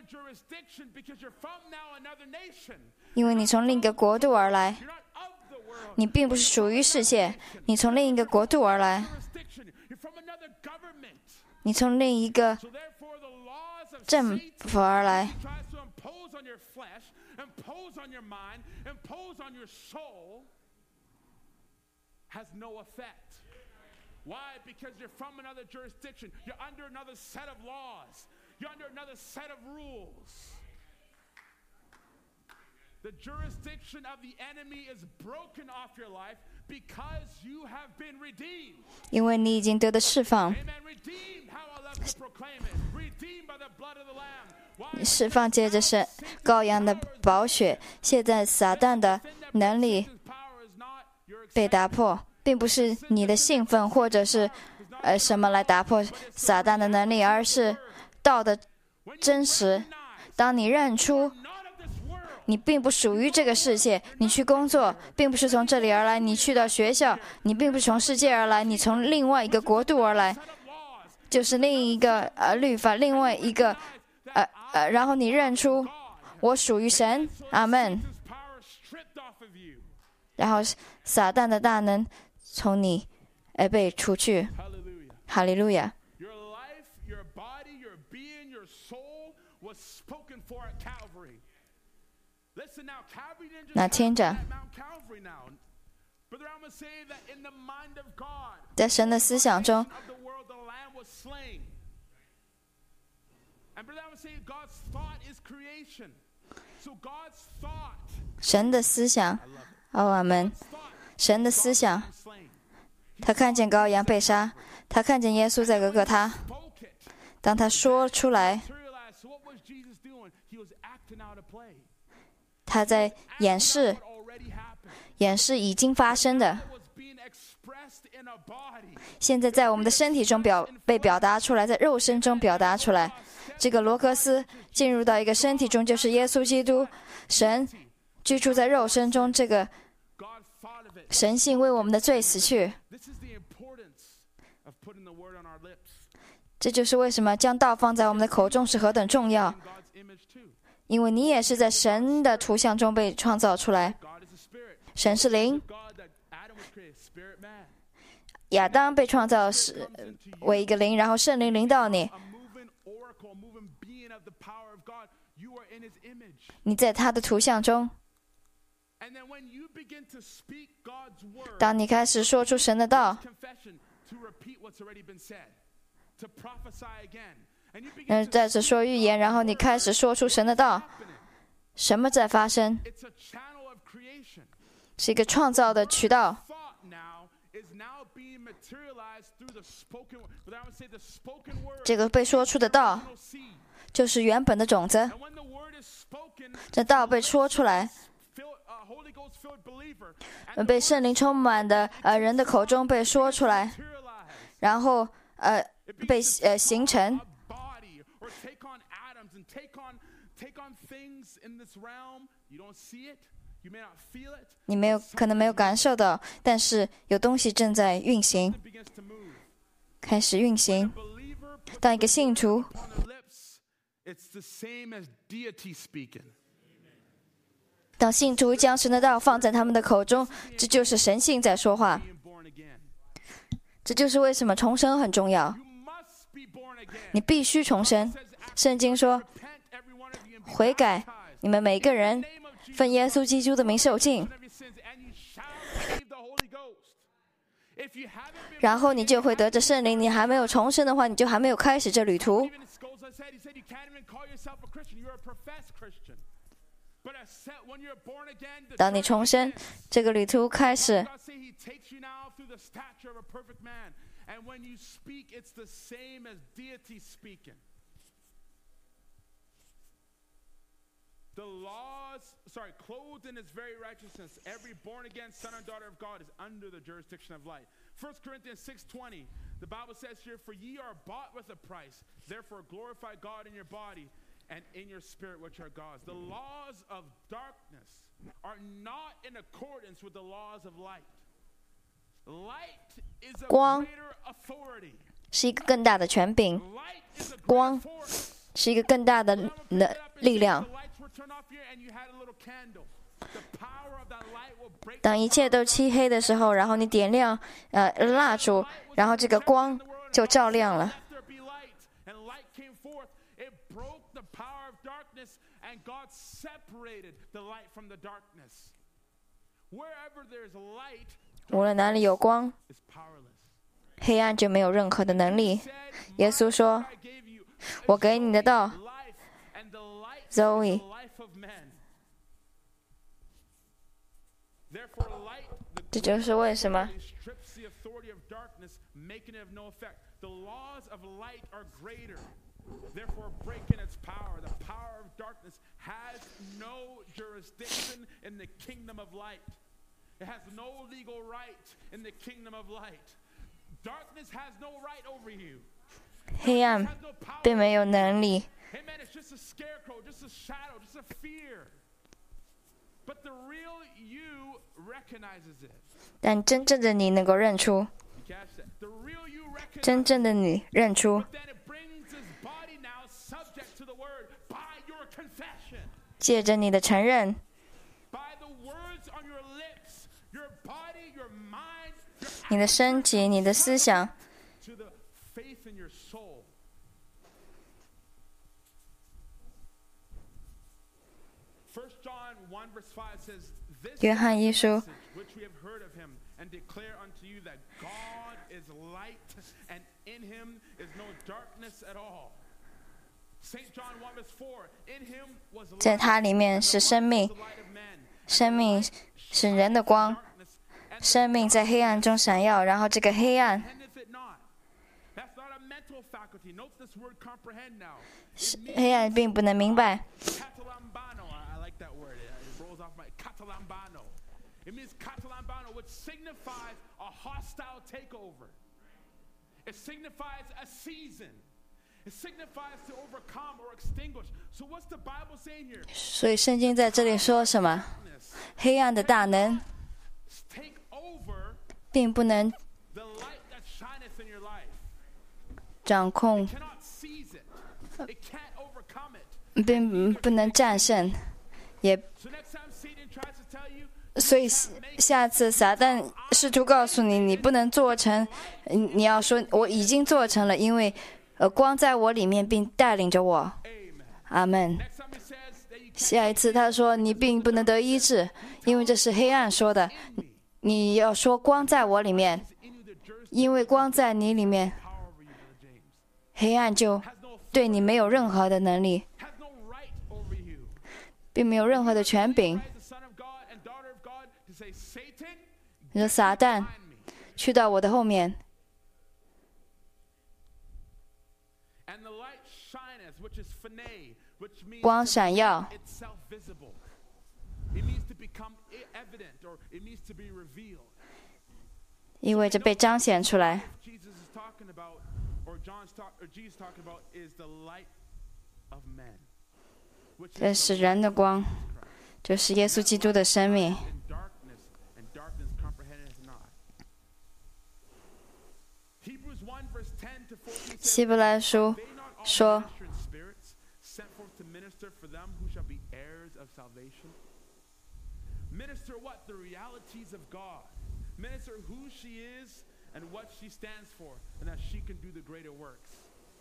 因为你从另一个国度而来，你并不是属于世界，你从另一个国度而来，你从另一个政府而来。 Has no effect. Why? Because you're from another jurisdiction. You're under another set of laws. You're under another set of rules. The jurisdiction of the enemy is broken off your life because you have been redeemed. 因为你已经得到释放。 Amen. Redeemed, how I love to proclaim it. Redeemed by the blood of the Lamb. Why? 释放借着神羔羊的宝血，现在撒旦的能力 His power is not your 被打破，并不是你的兴奋或者是什么来打破撒旦的能力，而是道的真实。当你认出 not of this world. 你并不属于这个世界，你去工作并不是从这里而来，你去到学校，你并不是从世界而来，你从另外一个国度而来， Set of laws. 就是另一个律法，另外一个然后你认出我属于神，阿门。 His power stripped off of you. 然后撒旦的大能从你被除去， Hallelujah. 哈利路亚。 Your life, your body, your being, your soul was spoken for at Calvary. Listen now, Calvary didn't just 那 happen 听着 at Mount Calvary now. Brother, I'm going to say that in the mind of God, 在神的思想中， of the world, the Lamb was slain. And brother, I'm going to say God's thought is creation. So God's thought, 神的思想，阿门。 thought 神的思想， was slain. 他看见羔羊被杀，他看见耶稣在各个他， Spoke it. 当他说出来， Materialized. So what was Jesus doing? He was acting out a play. 他在演示 What already happened. 演示已经发生的， It was being expressed in a body. 现在在我们的身体中被表达出来，在肉身中表达出来。这个罗克斯进入到一个身体中，就是耶稣基督，神居住在肉身中，这个 God thought of it. 神性为我们的罪死去。 This is the importance of putting the word on our lips. 这就是为什么将道放在我们的口中是何等重要， In God's image too. 因为你也是在神的图像中被创造出来。 God is a spirit. 神是灵， God that Adam was created, spirit man. 亚当被创造是为一个灵，然后圣灵临到你， A moving oracle, a moving being of the power of God. You are in his image. 你在他的图像中。 And then when you begin to speak God's word, 当你开始说出神的道， confession to repeat what's already been said, to prophesy again. And you begin 然后 to 再次说预言，然后你开始说出神的道， happening. 什么在发生？ It's a channel of creation. 是一个创造的渠道。 Thought now is now being materialized through the spoken word. But I would say the spoken word 这个被说出的道， will seed. 就是原本的种子。 And when the word is spoken, 这道被说出来， Holy Ghost filled believer, and 被圣灵充满的人的口中被说出来， materialize 然后被形成。 a body or take on atoms and take on things in this realm. You don't see it, you may not feel it. 你可能没有感受到，但是有东西正在运行， It begins to move. 开始运行。 Believer puts 当一个信徒 on their lips, it's the same as deity speaking. 当信徒将神的道放在他们的口中，这就是神性在说话。 Being born again. 这就是为什么重生很重要。 You must be born again. 你必须重生。圣经说， Repent, every one of you, and be 悔改， baptized 你们每个人 in the name of Jesus 奉耶稣基督的名受浸， of your sins, and you shall receive the Holy Ghost. If you haven't been 然后你就会得着圣灵。你还没有重生的话，你就还没有开始这旅途。 even as Scola said, he said you can't even call yourself a Christian. You're a professed Christian. But when you're born again, the 当你 journey 重生， begins. 这个旅途开始。 God say he takes you now through the stature of a perfect man. And when you speak, it's the same as deity speaking. Clothed in his very righteousness, every born-again son or daughter of God is under the jurisdiction of light. 1 Corinthians 6:20, the Bible says here, "For ye are bought with a price. Therefore glorify God in your body and in your spirit, which are God's." The laws of darkness are not in accordance with the laws of light. Light is a 光 greater authority. 是一个更大的权柄， Light is a greater 光 force. 是一个更大的力量。 The lights were turned off here and you had a little candle. The power of that light will break 当一切都漆黑的时候，然后你点亮蜡烛，然后这个光就照亮了。 Let there be light, and light came forth. It broke the power of darkness, and God separated the light from the darkness. Wherever there's light, 无论哪里有光， is powerless. 黑暗就没有任何的能力。 Said, 耶稣说 I gave you,：“ 我给你的道 life, and the light is Zoe the life of men. Therefore, light, the 这就是为什么 strips the authority of darkness, making it of no effect. The laws of light are greater, therefore breaking its power. The power of darkness has no jurisdiction in the kingdom of light. It has no legal right in the kingdom of light. Darkness has no right over you. 黑暗 Has no power. 并没有能力。 Amen. It's just a scarecrow, just a shadow, just a fear. But the real you recognizes it. 但真正的你能够认出， You catch that? The real you recognizes 真正的你认出， But then it brings his body now subject to the word by your confession, 借着你的承认， by the words on your lips, your body, your mind, your 你的身体、你的思想， to the faith in your soul. First John 1 verse 5 says, "This 约翰一书 message which we have heard of him and declare unto you that God is light and in him is no darkness at all." Saint John 1 verse 4, "In him was 在 light, 它里面 and 是 the 生 light 命 was，the light of men. 生命是人的光， Darkness, and 生命在黑暗中闪耀，然后这个黑暗 comprehendeth it not." That's not a mental faculty. Note this word comprehend now. 黑暗并不能明白。 Catalambano, I like that word. It rolls off my catalambano. It means catalambano, which signifies a hostile takeover. It signifies a season. It signifies to overcome or extinguish. So what's the Bible saying here? 所以圣经在这里说什么？ Darkness 黑暗的大能 take over 并不能 the light that shineth in your life. 掌控， Cannot seize it. It can't overcome it. 并不能战胜，也 So next time Satan tries to tell you, 所以下次撒旦试图告诉你，你不能做成，你要说我已经做成了，因为光在我里面，并带领着我。 Amen. 阿门。 Next time he says that you can't 下一次他说你并不能得医治，因为这是黑暗说的。你要说光在我里面， in you the jurisdiction 因为光在你里面， power over you, Brother James. 黑暗就 Has no 对你没有任何的能力， has no right over you. 并没有任何的权柄。 As the son of God and daughter of God to say, Satan, 你说撒旦 find me. 去到我的后面， And the light shineth, which is phane, which means 光 to 闪耀 make itself visible. It means to become evident, or it means to be revealed. 意味着被彰显出来。 Jesus is talking about, or Jesus talking about, is the light of men, which 这 is 是 the 人的光， light of Christ. 就是耶稣基督的生命。 In darkness, and darkness comprehendeth not. Hebrews 1 verse 10 to 14 says, 希伯来书 "They not all 说 minister in spirits, sent forth to minister for them who shall be heirs of salvation." Minister what? The realities of God. Minister who she is and what she stands for, and that she can do the greater works.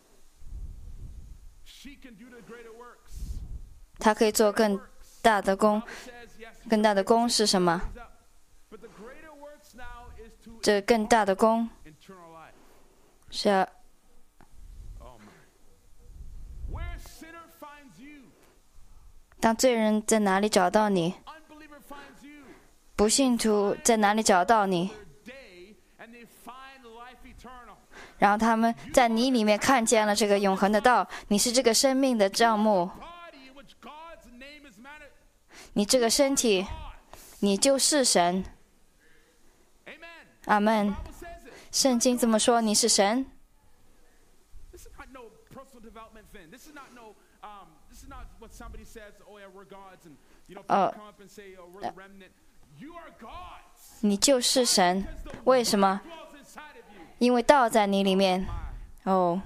She can do the greater works. 他可以做更大的工 Bible。says, yes, 更大的工是什么？ raise up. But the greater works now is to 这更大的工 eternal life. 是要 Oh my. Where sinner finds you, 当罪人在哪里找到你， unbeliever finds you. 不信徒在哪里找到你， Their day, and they find life eternal. 然后他们在你里面看见了这个永恒的道。你是这个生命的帐幕， Body in which God's name is manifest. 你这个身体，你就是神。 Amen. 阿门。 Bible says it. 圣经这么说，你是神。 This is not no personal development thing. This is not no. This is not what somebody says. Oh yeah, we're gods, and you know, people come up and say, oh, we're the remnant. You are gods. 你就是神。为什么？ Dwells inside of you. 因为道在你里面。哦，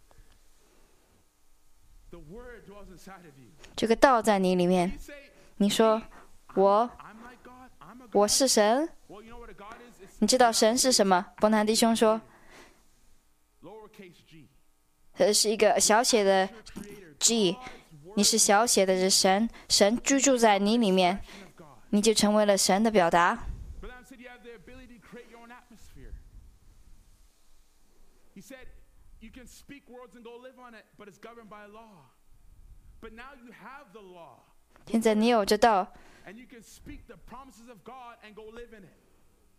The word dwells inside of you. 这个道在你里面 You。say, 你说我 I'm like God. I'm a 我 God. 是神， Well, you know what a God is? It's 你知道神是什么？伯南弟兄说， lowercase g. 是一个小写的 Creator. G，你是小写的是神，神居住在你里面， Of God. 你就成为了神的表达。 But then said you have the ability to create your own atmosphere. He said you can speak words and go live on it, but it's governed by law. But now you have the law. 现在你有这道， And you can speak the promises of God and go live in it.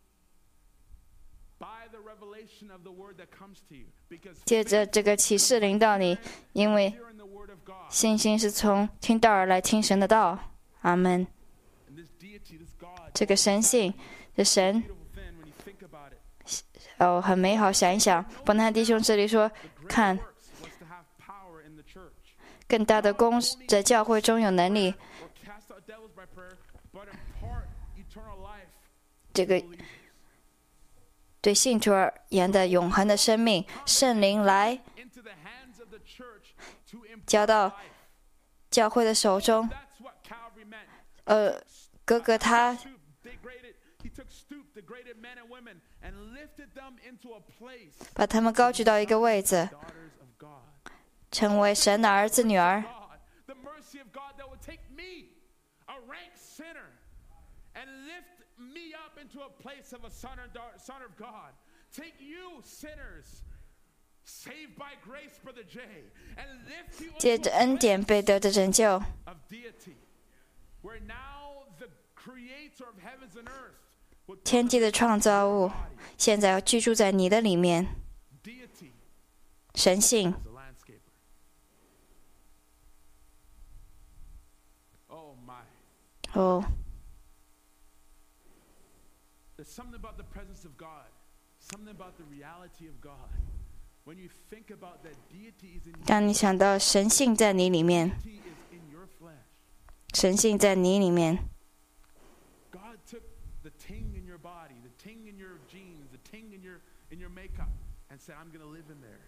By the revelation of the word that comes to you. Because 借着这个启示临到你，因为 hearing the word of God. 信心是从听道而来，听神的道。阿门。 And this deity, this God, 这个神性，这神 beautiful thing when you think about it. 很美好。想一想，伯南弟兄这里说， The 看 great works was to have power in the church. 更大的功在教会中有能力， Or cast out devils by prayer, but impart eternal life 这个 to believers. 对信徒而言的永恒的生命，圣灵来 Into the hands of the church to impart 交到 life. 教会的手中。 That's what Calvary meant. 哥哥他 He took stoop, degraded men and women, and lifted them into a place. 把他们高举到一个位置， Daughters of God. 成为神的儿子女儿。 God, the mercy of God that would take me, a rank sinner, and lift me up into a place of a son of God. Take you, sinners, saved by grace, Brother Jay, and lift you 借 into 着 a 恩典 place 被得的拯救， of deity, where now the creator of heavens and earth would 天地的创造物，现在要居住在你的里面。 deity 神性， as a landscaper. Oh my. 哦， There's something about the presence of God, something about the reality of God. When you think about that deity is in you, 当你想到神性在你里面， deity is in your flesh. 神性在你里面， God took the ting in your body, the ting in your jeans, the ting in your makeup, and said, I'm going to live in there.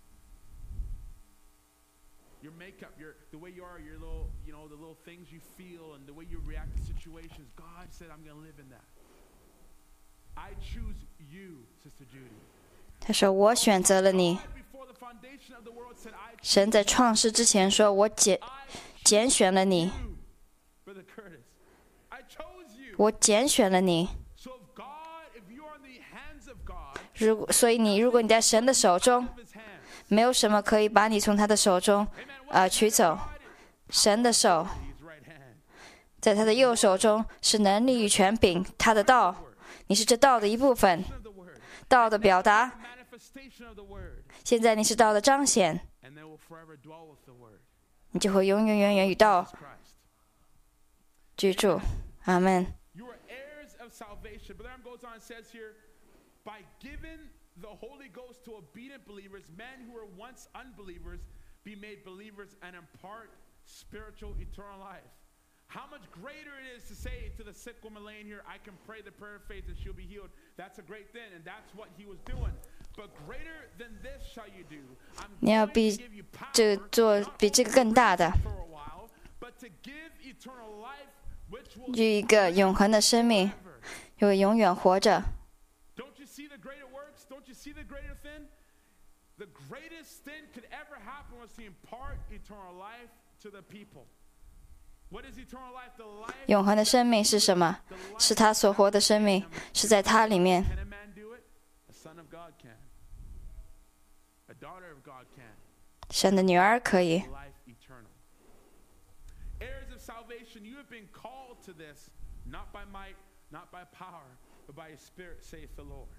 Your makeup, the way you are, your little, the little things you feel and the way you react to situations. God said, I'm going to live in that. I choose you, Sister Judy. 他说我选择了你。 God, before the foundation of the world, said, I choose 神在创世之前说，我拣选了你， you, Brother Curtis. I chose you. 我拣选了你。 So if God, if you are in the hands of God, 所以如果你在神的手中， of His hands, 没有什么可以把你从他的手中 Amen. 取走。神的手 His right hand. 在他的右手中是能力与权柄，他的道，你是这道的一部分， Of the word. 道的表达。 Manifestation of the word. 现在你是道的彰显， And they will forever dwell with the word. 你就会永远与道 Jesus Christ. 居住。阿门。 You are heirs of salvation. But then goes on and says here, by giving the Holy Ghost to obedient believers, men who were once unbelievers be made believers and impart spiritual eternal life. How much greater it is to say to the sick woman laying here, I can pray the prayer of faith and she'll be healed. That's a great thing, and that's what he was doing. But greater than this shall you do. I'm 你要 going to 比 give you power, 这做 not 比这个更大的， for a while, but to give eternal life, which will 有一个永恒的生命， forever. 会永远活着。 Don't you see the greater works? Don't you see the greater thing? The greatest thing could ever happen was to impart eternal life to the people. What is eternal life? The life 永恒的生命是什么？是他所活的生命，是在他里面。 Can a man do it? A son of God can. A daughter of God can. 神的女儿可以。 Life eternal. Heirs of salvation, you have been called to this, not by might, not by power, but by His Spirit, saith the Lord.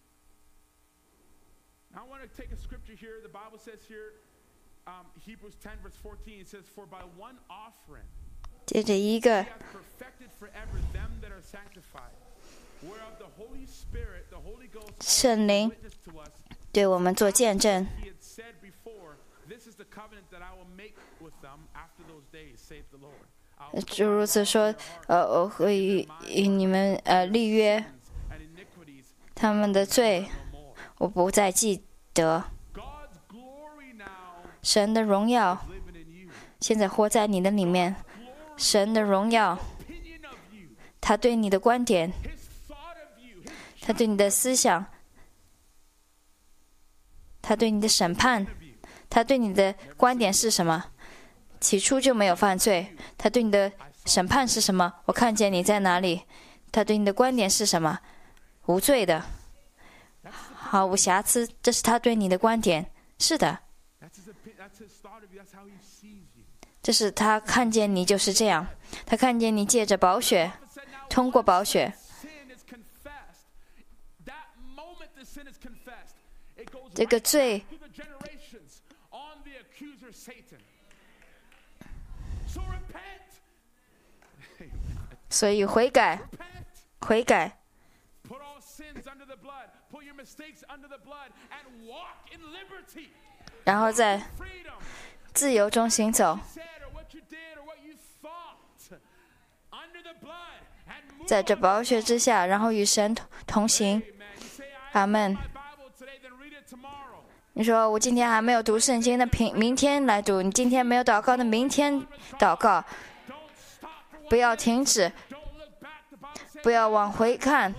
Now I want to take a scripture here. The Bible says here, Hebrews 10 verse 14, it says, for by one offering, 接着一个 He hath perfected forever them that are sanctified, whereof the Holy Spirit, the Holy Ghost, also 圣灵 witness to us. 对我们做见证。 He had said before, this is the covenant that I will make with them after those days, saith the Lord. I will 就如此说，我会与你们立约， and iniquities 他们的罪 no more. 我不再记得。 God's glory now 神的荣耀 living in you. 现在活在你的里面，神的荣耀， Opinion of you, 他对你的观点， His thought of you, His 他对你的思想，他对你的审判， of you. 他对你的观点是什么？起初就没有犯罪，他对你的审判是什么？我看见你在哪里？他对你的观点是什么？无罪的，毫无瑕疵，这是他对你的观点。是的， That's his thought of you. That's how He sees you. 这是他看见你就是这样， 他看见你借着宝血，通过宝血，这个罪所以悔改，悔改，然后在自由中行走，在这宝血之下，然后与神同行。阿们。你说我今天还没有读圣经，那明天来读。你今天没有祷告，那明天祷告。不要停止，不要往回看。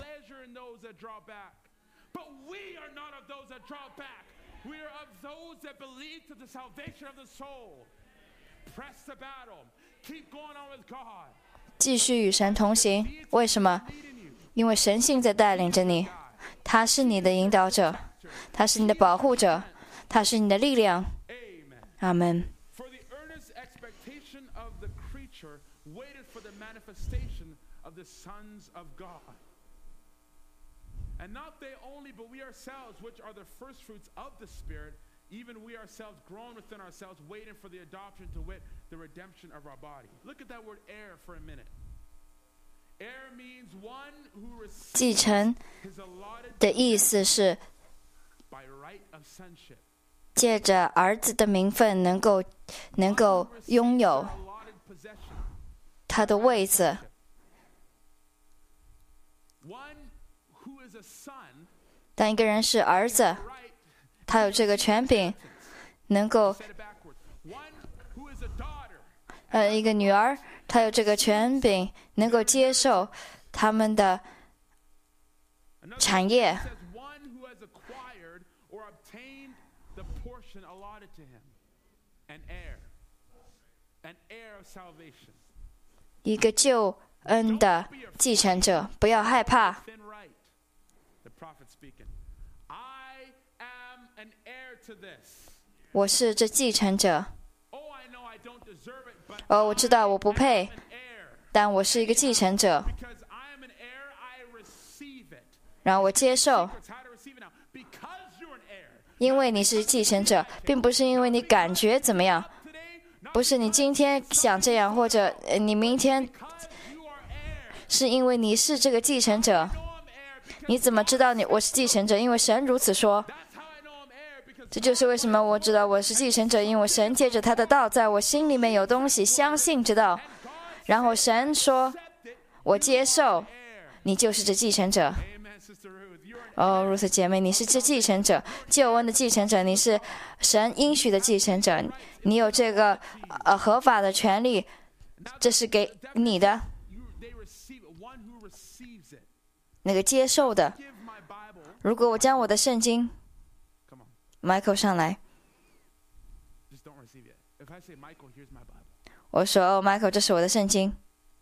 继续与神同行。为什么？因为神性在带领着你，他是你的引导者，他是你的保护者，他是你的力量。阿们。 And not they only, but we ourselves, which are the first fruits of the Spirit, even we ourselves grown within ourselves, waiting for the adoption to wit, the redemption of our body. Look at that word heir for a minute. Heir means one who receives 继承 his allotted 的意思是 by right of sonship. 借着儿子的名分能够拥有 Allotted possession. 他的位子。 One who is a son, 当一个人是儿子， right, 他有这个权柄，能够 said it backwards. One who is a daughter, 一个女儿，她有这个权柄，能够接受他们的 another 产业。 says one who has acquired or obtained the portion allotted to him. An heir of salvation. 一个救恩的继承者，不要害怕。 Thin right. The prophet speaking. I am an heir to this. 我是这继承者。 Oh, I know I don't deserve it, but 我知道我不配， I'm an heir. 但我是一个继承者， Because I am an heir, I receive it. 然后我接受。 It's how to receive it now. Because you're an heir. 因为你是继承者，并不是因为你感觉怎么样， Today, not 不是你今天想这样，或者你明天， because you are heir. 是因为你是这个继承者。 I know I'm heir because 你怎么知道我是继承者？因为神如此说。 that's how I know I'm heir because 这就是为什么我知道我是继承者，因为神借着他的道在我心里面有东西，相信之道。然后神说，我接受，你就是这继承者。 Amen, Sister Ruth. You're an 如此姐妹，你是这继承者，救恩的继承者，你是神应许的继承者，你有这个合法的权利，这是给你的， they receive it. One who receives it. 那个接受的。 Give my Bible. 如果我将我的圣经 Come on. Michael 上来， Just don't receive it. If I say, Michael, here's my Bible. 我说Michael，这是我的圣经。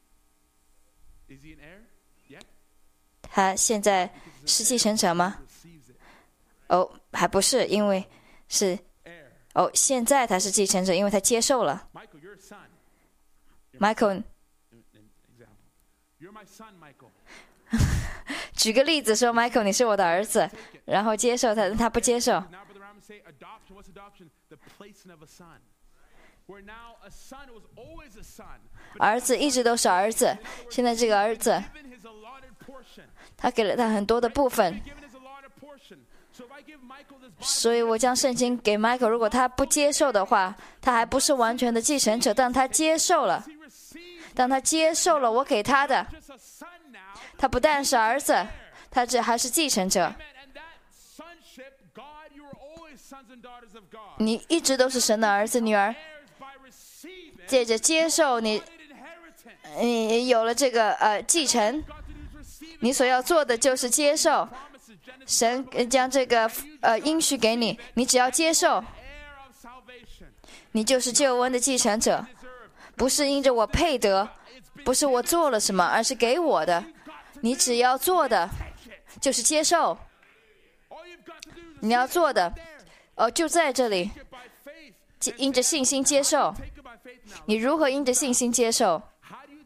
Is he an heir? Yeah. 他现在是继承者吗？ Receives it. 还不是，因为是 Heir. 现在他是继承者，因为他接受了。 Michael, you're a son. Michael， Example. You're my son, Michael. 举个例子说，Michael，你是我的儿子，然后接受他，他不接受。 Now, Brother Ram say adoption. What's adoption? The placing of a son. Where now a son was always a son. 儿子一直都是儿子，现在这个儿子， Given his allotted portion. 他给了他很多的部分， Given his allotted portion. So if I give Michael this Bible, 所以我将圣经给 Michael， 如果他不接受的话，他还不是完全的继承者，但他接受了， he received 当他接受了我给他的， just a son now. 他不但是儿子，他这还是继承者。 Amen. And that sonship, God, you were always sons and daughters of God. 你一直都是神的儿子女儿， Heirs by receiving 借着接受你， inheritance. 你有了这个继承， God to do is receive 你所要做的就是接受。 promises. Genesis 神将这个应许给你，你只要接受， heir of salvation. 你就是救恩的继承者。 Deserve. 不是因着我配得， It's been 不是我做了什么，而是给我的。你只要做的就是接受， all you've got to do is 你要做的，就在这里， take it by faith. 因着信心接受。 Take it by faith now. 你如何因着信心接受？ How do you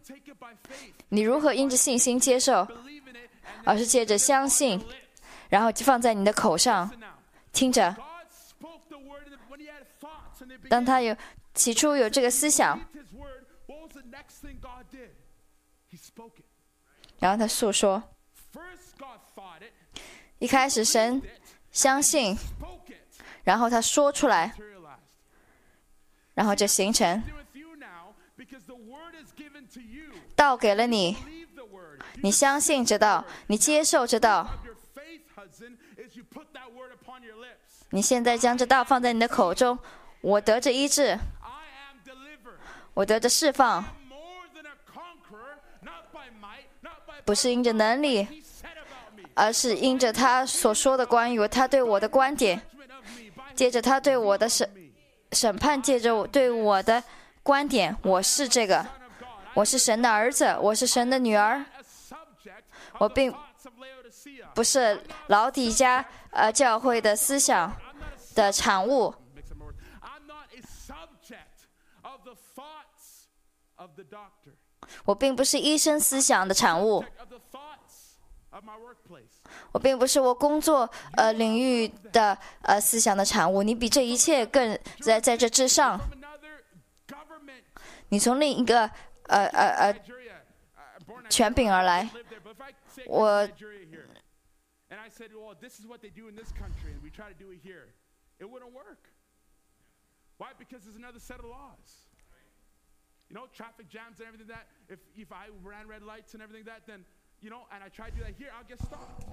take it by faith, 你如何因着信心接受， believe in it, and 而是借着相信，然后就放在你的口上， listen now. 听着。 God spoke the word when he had thoughts and they 当 began 他起初有这个思想， to his word. What was the next thing God did? He spoke it. 然后他诉说。 First God thought it, 一开始神相信， spoke it, 然后他说出来， materialized. 然后就形成。 Do with you now because the word is given to you. 道给了你， Believe the word. 你相信这道，你接受这道， Of your faith, Hudson, is you put that word upon your lips. 你现在将这道放在你的口中，我得着医治， I am delivered. 我得着释放， I'm more than a conqueror, not by might, not by 不是因着能力， he said about me. 而是因着他所说的关于我，他对我的观点， Judgment of me by 借着他对我的 me. 审判，借着对我的观点，我是这个， Son of God. 我是神的儿子，我是神的女儿， I'm a subject of 我 the 并 thoughts of Laodicea. 不是老底嘉教会的思想的产物。 Make some more words. I'm not a subject of the thoughts of the doctor. 我并不是医生思想的产物， Of the thoughts of my workplace. 我并不是我工作领域的思想的产物。你比这一切更在这之上， From another government. 你从另一个 Nigeria. Born in 权柄而来。 live there. But if I say Or- Nigeria here, and I said, well, this is what they do in this country, and we try to do it here, it wouldn't work. Why? Because there's another set of laws. You know, traffic jams and everything that, if I ran red lights and everything that, then, you know, and I try to do that here, I'll get stopped.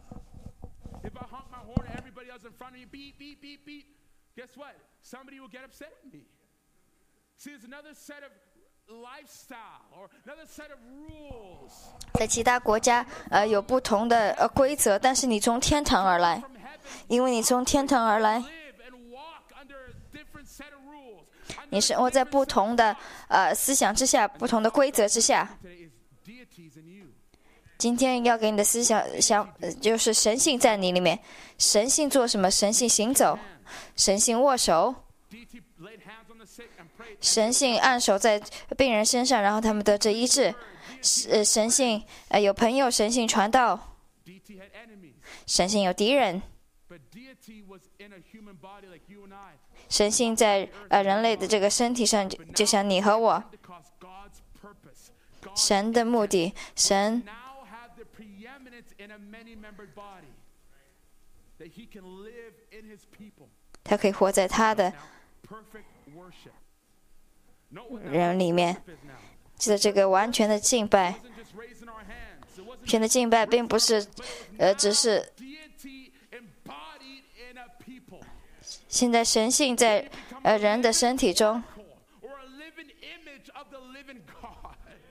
If I honk my horn at everybody else in front of me, beep, beep, beep, beep, guess what? Somebody will get upset at me. See, there's another set of lifestyle or another set of rules 在其他国家有不同的规则，但是你从天堂而来， from heaven. 因为你从天堂而来， Live and walk under a different set of rules. 你生活在不同的思想之下，不同的规则之下。 Today is deities in you. 今天要给你的思想就是神性在你里面，神性做什么？神性行走，神性握手， Deity laid hands on the sick and prayed. 神性按手在病人身上，然后他们得着医治。神性有朋友，神性传道， Deity had enemies. 神性有敌人， But deity was in a human body like you and I. 神性在人类的这个身体上，就像你和我。 Because God's purpose. God 神的目的，神 now have the preeminence in a many-membered body. That he can live in his people. 他可以活在他的 Now, perfect worship. Note what that 人里面。 worship is now. 记得这个完全的敬拜， It wasn't just raising our hands. It wasn't 完全的敬拜并不是只是 deity embodied in a people. 现在神性在人的身体中， Or a living image of the living God.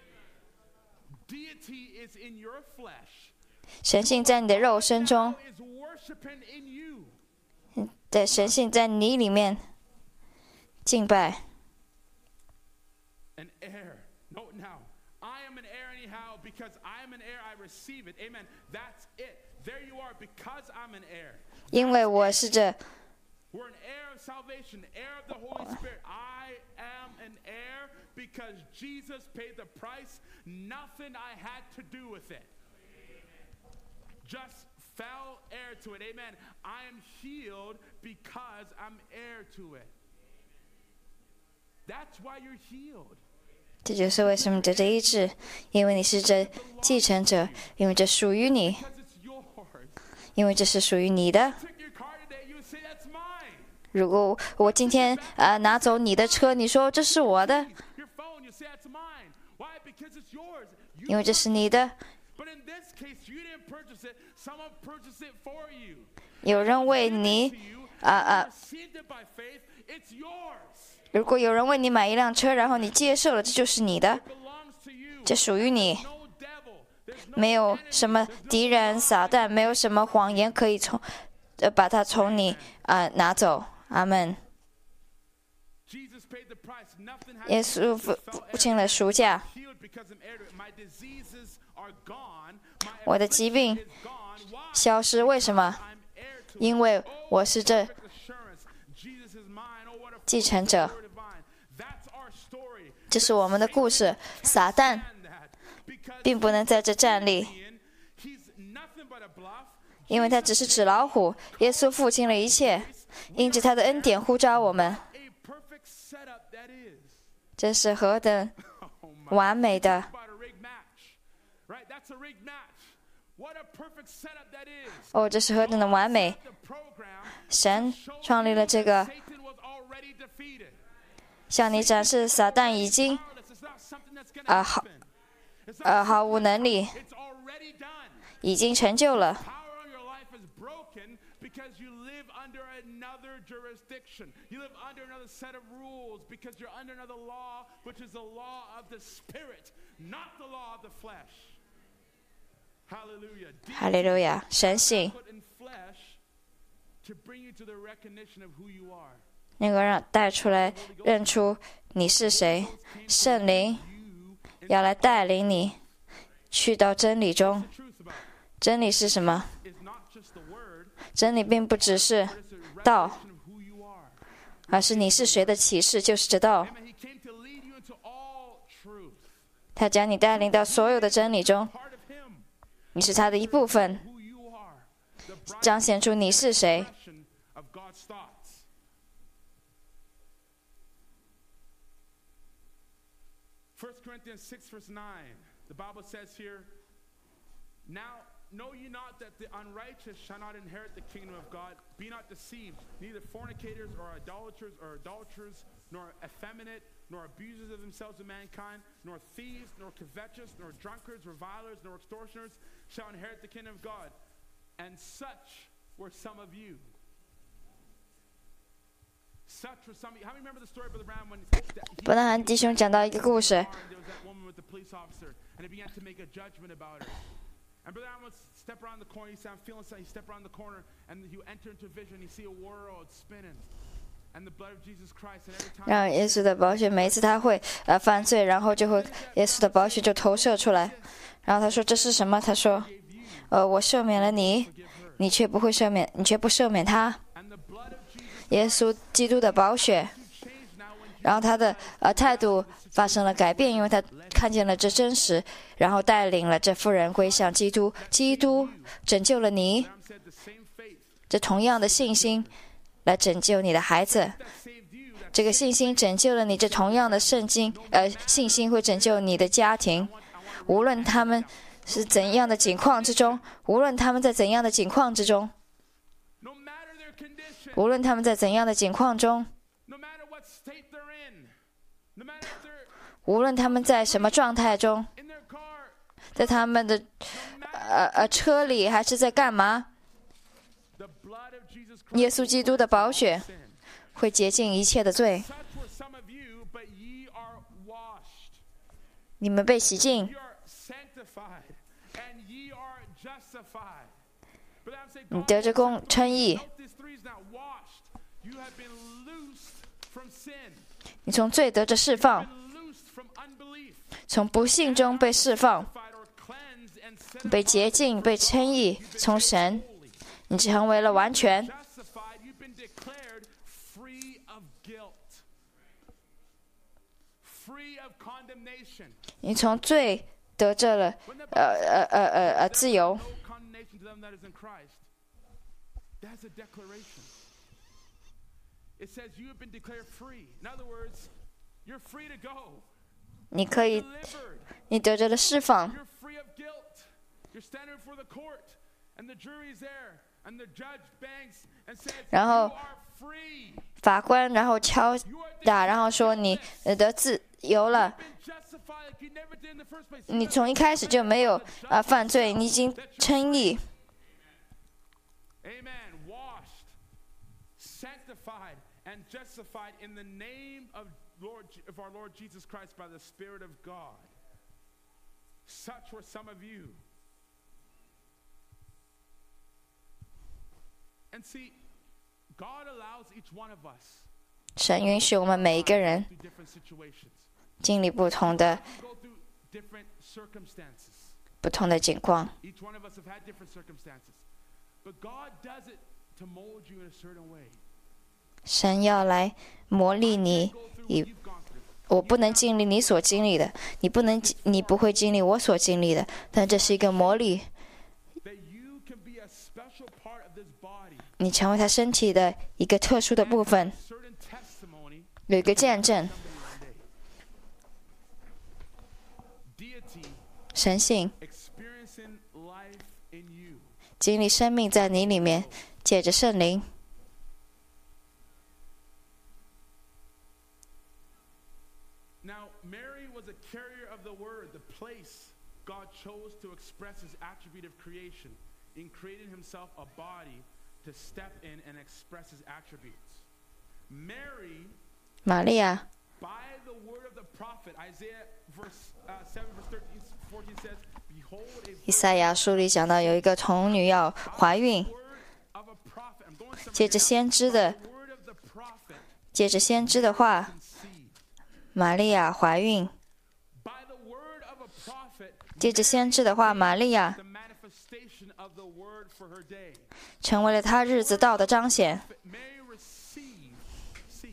Deity is in your flesh. 神性在你的肉身中 God，is worshiping in you. 对，神性在你里面敬拜。 An heir. Note now. I am an heir anyhow because I am an heir. I receive it. Amen. That's it. There you are because I'm an heir. 因为我是这 We're an heir of salvation, heir of the Holy Spirit. I am an heir because Jesus paid the price. Nothing I had to do with it. Just fell heir to it. Amen. I am healed because I'm heir to it. That's why you're healed. 这就是为什么得着医治，因为你是这继承者，因为这属于你， Because it's yours. 因为这是属于你的。 Took your car today, you would say that's mine. 如果我今天拿走你的车，你说这是我的， Your phone, you say that's mine. Why? Because it's yours. You 因为这是你的。 But in this case, you didn't purchase it. Someone purchased it for you. 有人为 Give it 你 to you. 啊 You received it by faith. It's yours. 如果有人为你买一辆车，然后你接受了，这就是你的， It belongs to you. 这属于你。 No devil. There's no 没有 enemy. 什么敌人、撒旦，没有什么谎言可以把它从你拿走。阿门。 Jesus paid the price. Nothing has 耶 to 稣 do. 付 Just fell 清了赎价， healed because I'm heir to it. My diseases are gone. My 我的疾病 affliction is gone. Why? 消失。为什么？ I'm heir to it. 因为我是这 Perfect assurance. Jesus is mine. Oh, what a 继承者。 Word divine. That's our story. 这这是我们的故事。撒旦并不能在这站立，因为他只是纸老虎。耶稣付清了一切，因着他的恩典呼召我们。这是何等完美的！哦，这是何等的完美！神创立了这个，向你展示撒旦已经毫无能力，已经成就了。 Because you live under another jurisdiction. You live under another set of rules because you're under another law, which is the law of the Spirit, not the law of the flesh. Hallelujah. 哈利路亚！神性 Put in flesh to bring you to the recognition of who you are. 能够让带出来认出你是谁。圣灵要来带领你去到真理中。 The truth about it 真理是什么？ is not just the word, 真理并不只是 but it's a 道， revelation of who you are. 而是你是谁的启示，就是这道。 Amen. He came to lead you into all truth. 他将你带领到所有的真理中， Part of Him, 你是他的一部分， who you are. The bright 彰显出你是谁。 expression of God's thoughts. 1 Corinthians 6, verse 9, the Bible says here, Now know ye not that the unrighteous shall not inherit the kingdom of God? Be not deceived, neither fornicators or adulterers, nor effeminate, nor abusers of themselves of mankind, nor thieves, nor covetous, nor drunkards, revilers, nor extortioners shall inherit the kingdom of God. And such were some of you. Such were some of you. How many remember the story of Brother Brown when he 伯南罕弟兄讲到一个故事， there was that woman with the police officer, and he began to make a judgment about her. And Brother Brown would step around the corner. He said, "I'm feeling something." He step around the corner, and you enter into a vision. You see a world spinning, and the blood of Jesus Christ. And every time 让耶稣的宝血，每一次他会犯罪，然后就会耶稣的宝血就投射出来。然后他说这是什么？他说，我赦免了你，你却不会赦免，你却不赦免他。 and the blood of Jesus 耶稣基督的宝血， changed now when 然后他的态度发生了改变，因为他看见了这真实，然后带领了这妇人归向基督。基督拯救了你， Brown said the same faith 这同样的信心来拯救你的孩子。 that saved you, that 这个信心拯救了你，这同样的信心会拯救你的家庭。无论他们是怎样的境况之中，无论他们在怎样的境况之中， no matter their condition, 无论他们在怎样的境况中， no matter what state they're in, no matter if they're 无论他们在什么状态中， in their car, 在他们的车里还是在干嘛， the blood of Jesus Christ 耶稣基督的宝血 sin. 会洁净一切的罪。 Such were some of you, but ye are washed. 你们被洗净， Ye are sanctified, and ye are justified. But I'm saying, 你 God 得着称义， note these three is now washed. You have been loosed from sin, 你从罪得着释放， been loosed from unbelief, 从不幸中被释放， sanctified or cleansed and set 被洁净，被称义，从神， holy. 你成为了完全。 Justified, you've been declared free of guilt, free of condemnation. 你从罪得着了 When the Bible says 自由。 no condemnation to them that is in Christ, that's a declaration. It says you have been declared free. In other words, you're free to go. 你可以， Delivered. 你得着了释放， You're free of guilt. You're standing before the court, and the jury's there, and the judge bangs and says, 然后 you are free. 法官然后敲 You are 打，然后说你得自由了， been justified like you never did in the first place. 你从一开始就没有犯罪，你已经称义， Amen. Washed, sanctified, and justified in the name of our Lord Jesus Christ by the Spirit of God. Such were some of you. And see, God allows each one of us 神允许我们每一个人 through different situations. 经历不同的 We go through different circumstances. 不同的境况。 Each one of us have had different circumstances. But God does it to mold you in a certain way. 神要来磨砺你， Go through 以 what you've gone through. 我不能经历你所经历的，你不会经历我所经历的，但这是一个磨砺， that you can be a special part of this body, 你成为他身体的一个特殊的部分， certain testimony, 有一个见证， deity 神性 experiencing life in you. 经历生命在你里面，借着圣灵。 Now, Mary was a carrier of the word, the place God chose to express his attribute of creation in creating himself a body to step in and express his attributes. Mary, 玛利亚 by the word of the prophet, Isaiah 7 verse 13, 14 says, Behold, a 以赛亚书里讲到有一个童女要怀孕， word of a prophet. I'm going 借着先知的 the word of the prophet 借着先知的话， conceived. 玛利亚怀孕， By the word of a prophet, 借着先知的话，玛利亚 the manifestation of the word for her day. 成为了她日子到的彰显。 Mary received seed.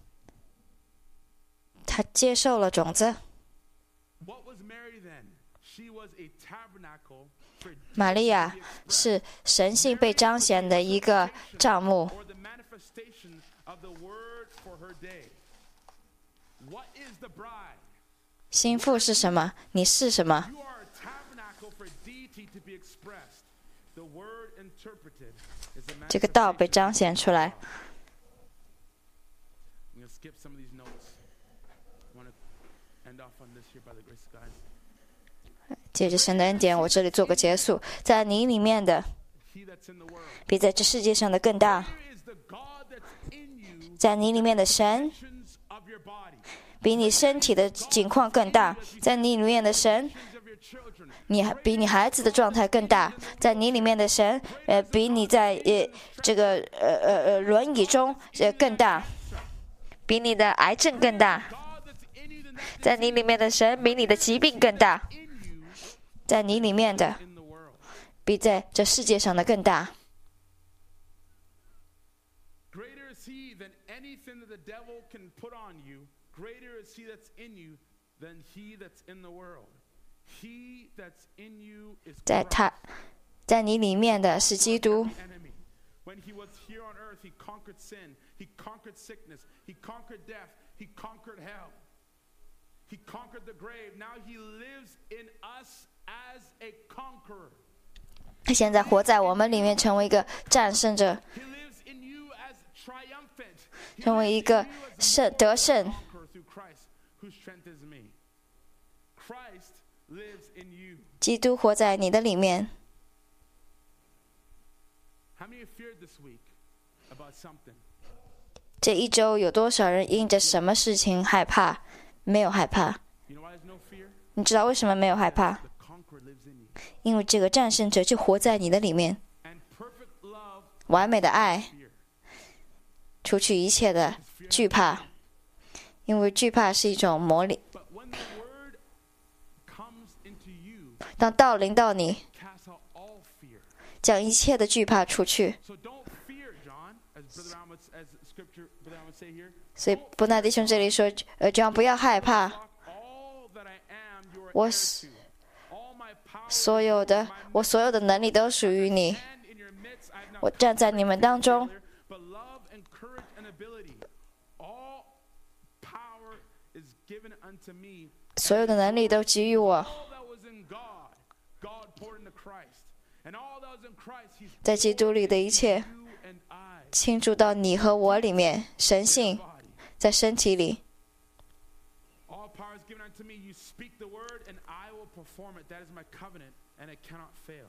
她接受了种子。 What was Mary then? She was a tabernacle for 玛利亚 deity to be expressed. 是神性被彰显的一个帐幕， Or the manifestation of the word for her day. What is the bride? 心腹是什么？你是什么？ You are a tabernacle for deity to be expressed. The word interpreted is a 这个道被 manifestation. 彰显出来。 I'm going to skip some of these notes. I want to end off on this here by the grace of God. 借着神的恩典，我这里做个结束。在你里面的， He that's in the world. 比在这世界上的更大。 Here is the God that's in you, 在你里面的神， actions of your body, 比你身体的境况更大。在你里面的神， actions of your children. 比你孩子的状态更大。在你里面的神，比你在这个轮椅中更大，比你的癌症更大。 God that's in you, the next 在你里面的神，比你的疾病更大。 in you, 在你里面的， in the world. 比在这世界上的更大。 Greater is he than anything that the devil can put on you. Greater is he that's in you than he that's in the world. He that's in you is 在 Christ, 他，在你里面的是基督。 the enemy. When he was here on earth, he conquered sin, he conquered sickness, he conquered death, he conquered hell. He conquered the grave. Now he lives in us as a conqueror. 他现在活在我们里面，成为一个战胜者， He lives in you as triumphant. He 成为一个 lives in you as 得胜。 conqueror through Christ, whose strength is me. Christ lives in you. 基督活在你的里面。 How many have feared this week about something? 这一周有多少人因着什么事情害怕？没有害怕。 You know why there's no fear? 你知道为什么没有害怕？ The conqueror lives in you. 因为这个战胜者就活在你的里面。 And perfect love 完美的爱 fear. 除去一切的惧怕，因为惧怕是一种魔力。 But when the word comes into you, 当道临到你， cast out all fear. 将一切的惧怕除去。 So don't fear, John, as Brother Ram would, as Scripture Brother Ram would say here. 所以伯纳弟兄这里说，这样不要害怕。 All that I am, you are 我 heir to. All my power, 所有的，我所有的能力都属于你。 stand in your midst. I have not 我站在你们当中， but love and courage and ability. All power is given unto me. 所有的能力都给予我。 All that was in God, God poured into Christ. And all that was in Christ, He's 在基督里的一切 you and I, 倾注到你和我里面，神性 body. 在身体里。 All power is given unto me. You speak the word, and I will perform it. That is my covenant, and it cannot fail.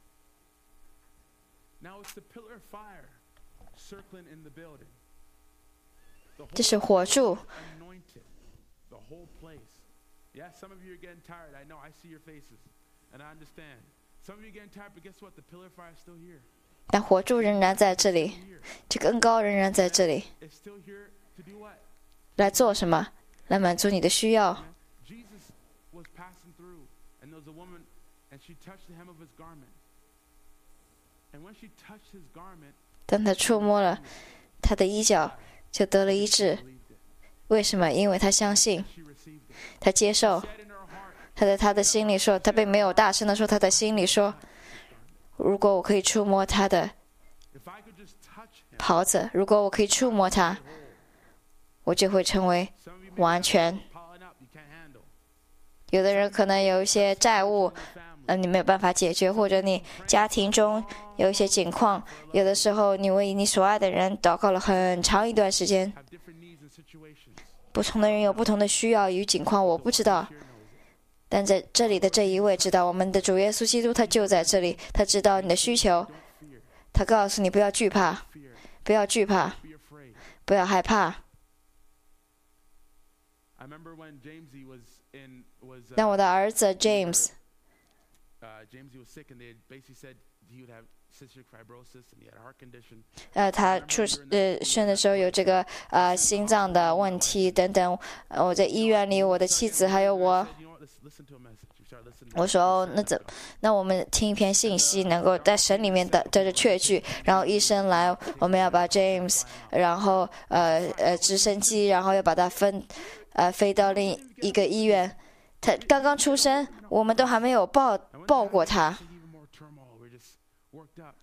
Now it's the pillar of fire circling in the building. The 这是 whole 火柱， anointed, the whole place. Yeah, some of you are getting tired. I know. I see your faces, and I understand. Some of you are getting tired, but guess what? The pillar of fire is still here. 但火柱仍然在这里， Here. 这个恩膏仍然在这里， It's still here to do what? 来做什么？来满足你的需要。 Jesus was passing through, and there was a woman, and she touched the hem of his garment. And when she touched his garment, 当他触摸了他的衣角，就得了医治。 believed it. 为什么？因为他相信， She received it. 他接受。 Said in her heart, 他在他的心里说，他并没有大声的说，他的心里说，如果我可以触摸他的 if I could just touch him, 袍子，如果我可以触摸他，我就会成为 some of you may 完全。 piling up, you can't handle. 有的人可能有一些债务， Family, 你没有办法解决，或者你家庭中有一些境况，有的时候你为你所爱的人祷告了很长一段时间。 have different needs and situations. 不同的人有不同的需要与境况，我不知道。 Here knows it. 但在这里的这一位知道，我们的主耶稣基督他就在这里，他知道你的需求， Don't fear. 他告诉你不要惧怕， Fear. 不要惧怕， Be afraid. 不要害怕。 I remember when Jamesy was 当我的儿子 James， Jamesy was sick, and they had basically said he would have cystic fibrosis and he had a heart condition. 他生的时候有这个心脏的问题等等，我在医院里，我的妻子还有我， Said, you know what? Let's listen to a message. We started listening. 我说那我们听一篇信息，能够在神里面得着确据，然后医生来，我们要把 James， 然后直升机，然后要把他飞到另一个医院。他刚刚出生，我们都还没有抱过他。 Even more turmoil. We're just worked up.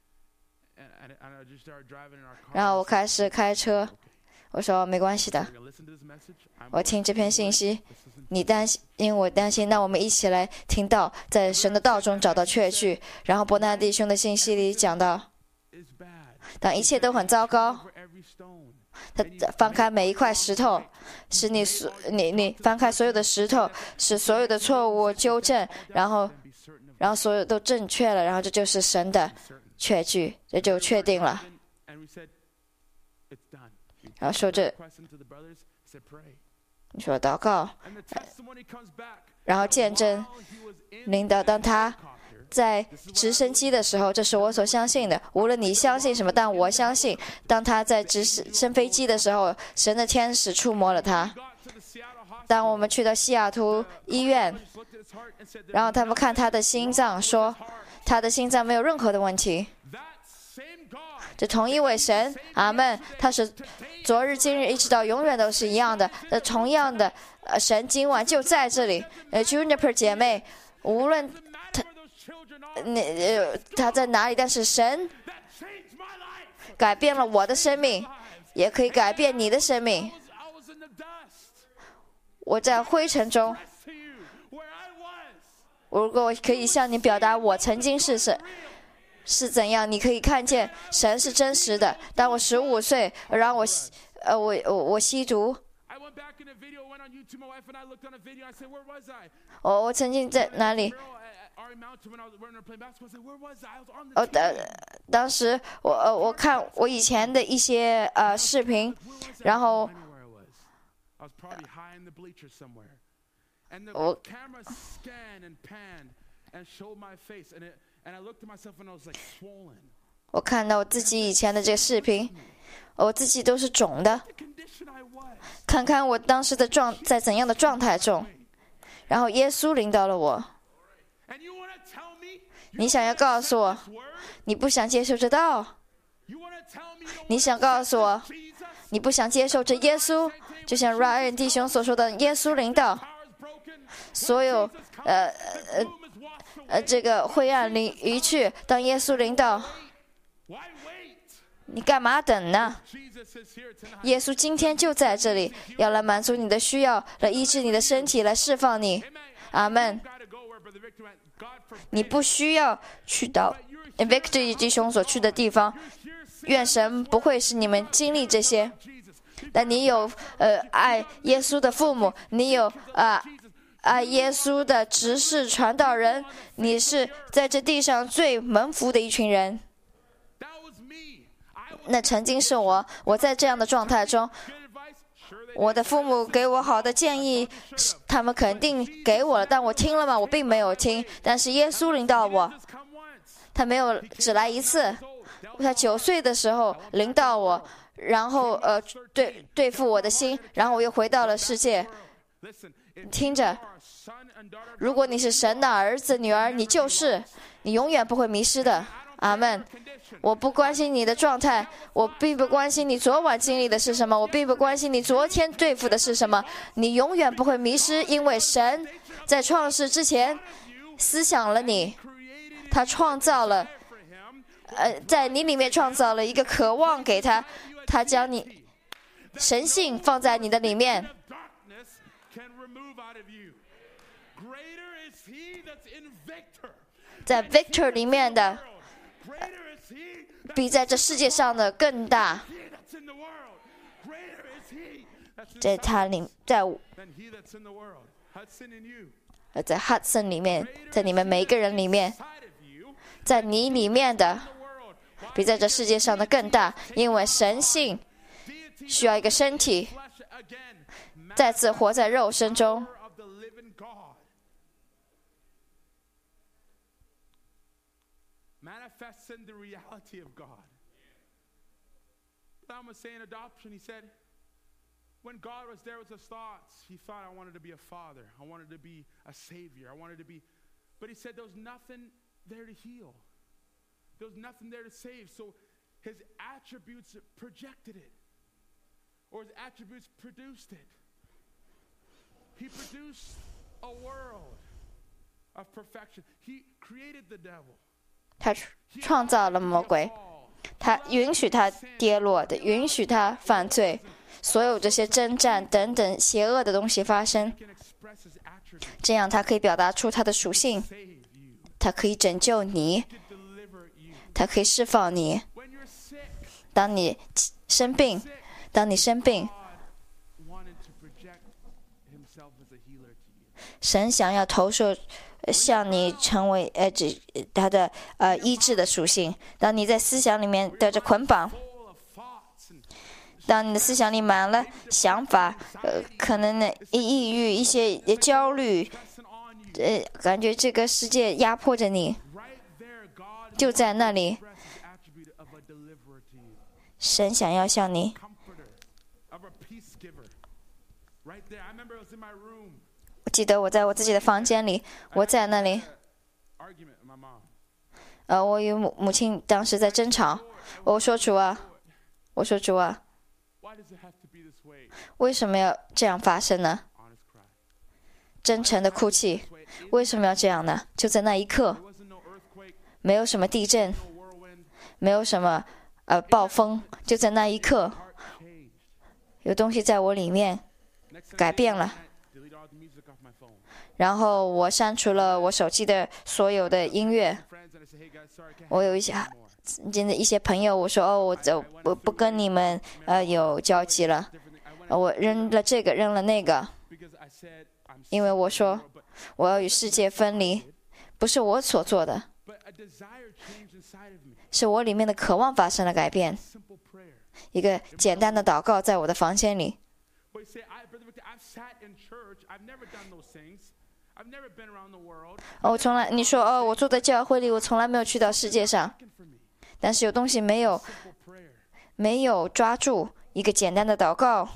And I just started driving in our car. 然后我开始开车，我说没关系的， We're gonna listen to this message. I'm 我听这篇信息， listen. 你担心，因为我担心，那我们一起来听道，在神的道中找到确据。然后伯纳弟兄的信息里讲到， It's bad. 当一切都很糟糕， For every stone. 他翻开每一块石头，使你翻开所有的石头，使所有的错误纠正，然后 And be certain of 所有都正确了，然后这就是神的 certain. 确据，这就确定了。 And we said, it's done. We 然后说这， questioned to the brothers, said pray. 你说祷告， And the testimony comes back. 然后见证 While he was in 领导，当他 helicopter, 在直升机的时候，这是我所相信的。无论你相信什么，但我相信，当他在直升飞机的时候，神的天使触摸了他。 got to the Seattle hospital. 当我们去到西雅图医院， Just looked at his heart and said, 然后他们看他的心脏，说他的心脏没有任何的问题。 that same God 这同一位神，阿门，他是昨日、今日一直到永远都是一样的。同样的，神今晚就在这里。Juniper 姐妹，无论 where those children are, 他在哪里，但是神 that changed my life. 改变了我的生命，也可以改变你的生命。 I was in the dust. 我在灰尘中， To you, where I was. 如果我可以向你表达我曾经是怎样，你可以看见神是真实的。当我15岁，让我吸毒， I went back in a video, went on YouTube. My wife and I looked on a video. I said, where was I? 我曾经在哪里？ Girl at Ari Mountain when I was playing basketball. I said, where was I? I was on the 当时我看我以前的一些视频，然后 I knew where I was. I was probably high in the bleachers somewhere. And the Oh. camera scanned and panned and showed my face. And I looked at myself and I was like swollen. 我看到我自己以前的这个视频，我自己都是肿的。 The condition I was. 看看我当时的在怎样的状态中，然后耶稣领导了我。 And you want to tell me? 你想要告诉我， This word? 你不想接受这道？ You want to tell me you don't 你想告诉我， Jesus? 你不想接受这耶稣？就像 Ryan 弟兄所说的，耶稣领导 Power is broken. 所有 Gloom is washed away. 这个灰暗离去，当耶稣领导， Why wait? 你干嘛等呢？ Jesus is here tonight. 耶稣今天就在这里，要来满足你的需要，来医治你的身体，来释放你。 Amen. 阿门。 You gotta go where Brother Victor went. God forbid. 你不需要去到 Victory 弟兄所去的地方， You're here 愿神不会使你们经历这些。 Jesus. 但你有爱耶稣的父母，你有爱耶稣的执事传道人，你是在这地上最蒙福的一群人。 That was me. I was 那曾经是我，我在这样的状态中， good advice. Sure they 我的父母给我好的建议，他们肯定给我了，但我听了吗？我并没有听。但是耶稣领导我， just come once. 他没有只来一次。他9岁的时候领导我，然后对付我的心，然后我又回到了世界。 Listen, if 听着， you are a son and daughter of 如果你是神的儿子、女儿，你就是，你永远不会迷失的。 阿门。我不关心你的状态，我并不关心你昨晚经历的是什么，我并不关心你昨天对付的是什么。你永远不会迷失，因为神在创世之前思想了你，他创造了，在你里面创造了一个渴望给他，他将你神性放在你的里面。在 Victor 里面的，比在这世界上的更大。在他里，在 Hudson 里面，在你们每一个人里面，在你里面的，比在这世界上的更大。因为神性需要一个身体，再次活在肉身中。 Manifesting the reality of God. Adam was saying adoption. He said, when God was there with his thoughts, he thought, I wanted to be a father. I wanted to be a savior. I wanted to be. But he said there was nothing there to heal. There was nothing there to save. So his attributes projected it. Or his attributes produced it. He produced a world of perfection. He created the devil. 他创造了魔鬼，他允许他跌落的，允许他犯罪，所有这些征战等等邪恶的东西发生，这样他可以表达出他的属性，他可以拯救你，他可以释放你。当你生病，神想要投射向你成为他的医治的属性。当你在思想里面得着捆绑，当你的思想里满了想法，可能的抑郁、一些焦虑，感觉这个世界压迫着你，就在那里，神想要向你。我记得我在我自己的房间里，我在那里，我与母亲当时在争吵。我说主啊，为什么要这样发生呢？真诚的哭泣，为什么要这样呢？就在那一刻，没有什么地震，没有什么暴风，就在那一刻，有东西在我里面改变了。然后我删除了我手机的所有的音乐。我有一些朋友，我说我不跟你们有交集了，我扔了这个，扔了那个，因为我说我要与世界分离，不是我所做的，是我里面的渴望发生了改变。一个简单的祷告在我的房间里。我从来，你说我坐在教会里，我从来没有去到世界上，但是有东西没有抓住。一个简单的祷告，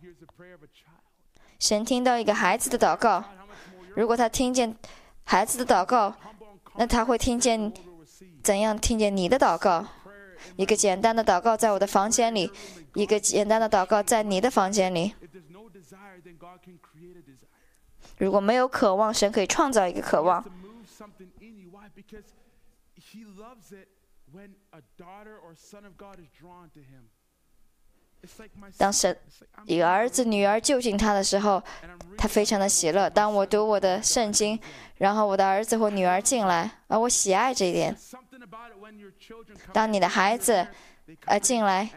神听到一个孩子的祷告。如果他听见孩子的祷告，那他会怎样听见你的祷告？一个简单的祷告在我的房间里，一个简单的祷告在你的房间里。如果没有渴望，神可以创造一个渴望。当神一个儿子、女儿就近他的时候，他非常的喜乐。当我读我的圣经，然后我的儿子或女儿进来，我喜爱这一点。当你的孩子进来，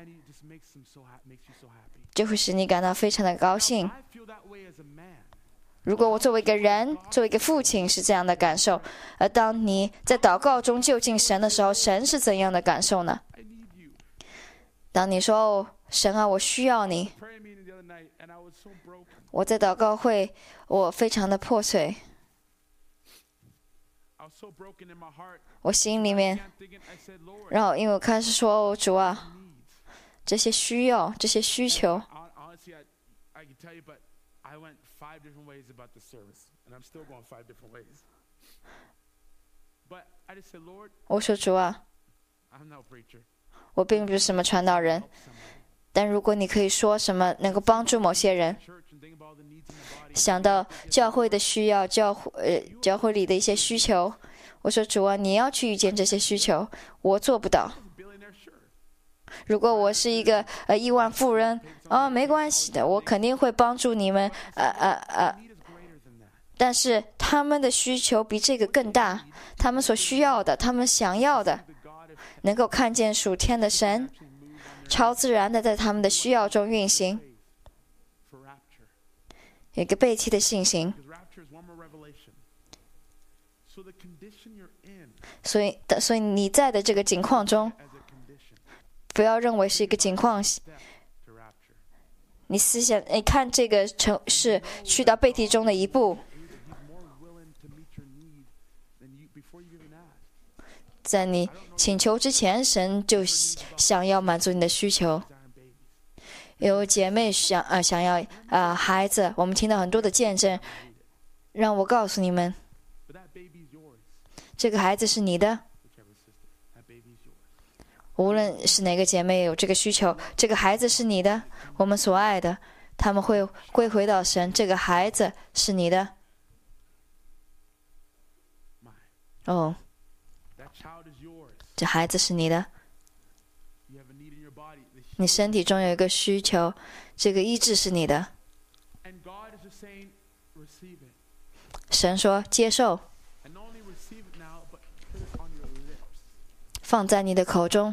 就会使你感到非常的高兴。如果我作为一个人，作为一个父亲是这样的感受，而当你在祷告中就近神的时候，神是怎样的感受呢？当你说神啊，我需要你。我在祷告会，我非常的破碎，我心里面，然后因为我开始说主啊，这些需要，这些需求。我说主啊， I'm no preacher. 我并不是什么传道人，但如果你可以说什么能够帮助某些人， Church and think about all the needs in the body. 想到教会的需要，教会里的一些需求，我说主啊，你要去遇见这些需求，我做不到。 Billionaire, sure. 如果我是一个亿万富人，没关系的，我肯定会帮助你们。 Need is greater than that. 但是他们的需求比这个更大，他们所需要的，他们想要的， The God of 能够看见属天的神， actually move on their 超自然的在他们的需要中运行， faith for rapture. 有一个背弃的信心。 Because rapture is one more revelation. So the condition you're in 所以你在的这个境况中， as a condition, 不要认为是一个境况。 step to rapture. 你思想，你看这个是去到背体中的一步。 He's more willing to meet your need than you before you even ask. 在你请求之前，神就想要满足你的需求。 Dying babies. 有姐妹想要孩子，我们听到很多的见证。让我告诉你们， But that baby's yours. 这个孩子是你的。 Whichever sister, that baby's yours. 无论是哪个姐妹有这个需求，这个孩子是你的，我们所爱的，他们会归回到神。这个孩子是你的。 Mine. 哦， That child is yours. 这孩子是你的。 You have a need in your body. The 你身体中有一个需求，这个医治是你的。 And God is just saying, receive it. 神说接受， And not only receive it now, but put it on your lips. 放在你的口中。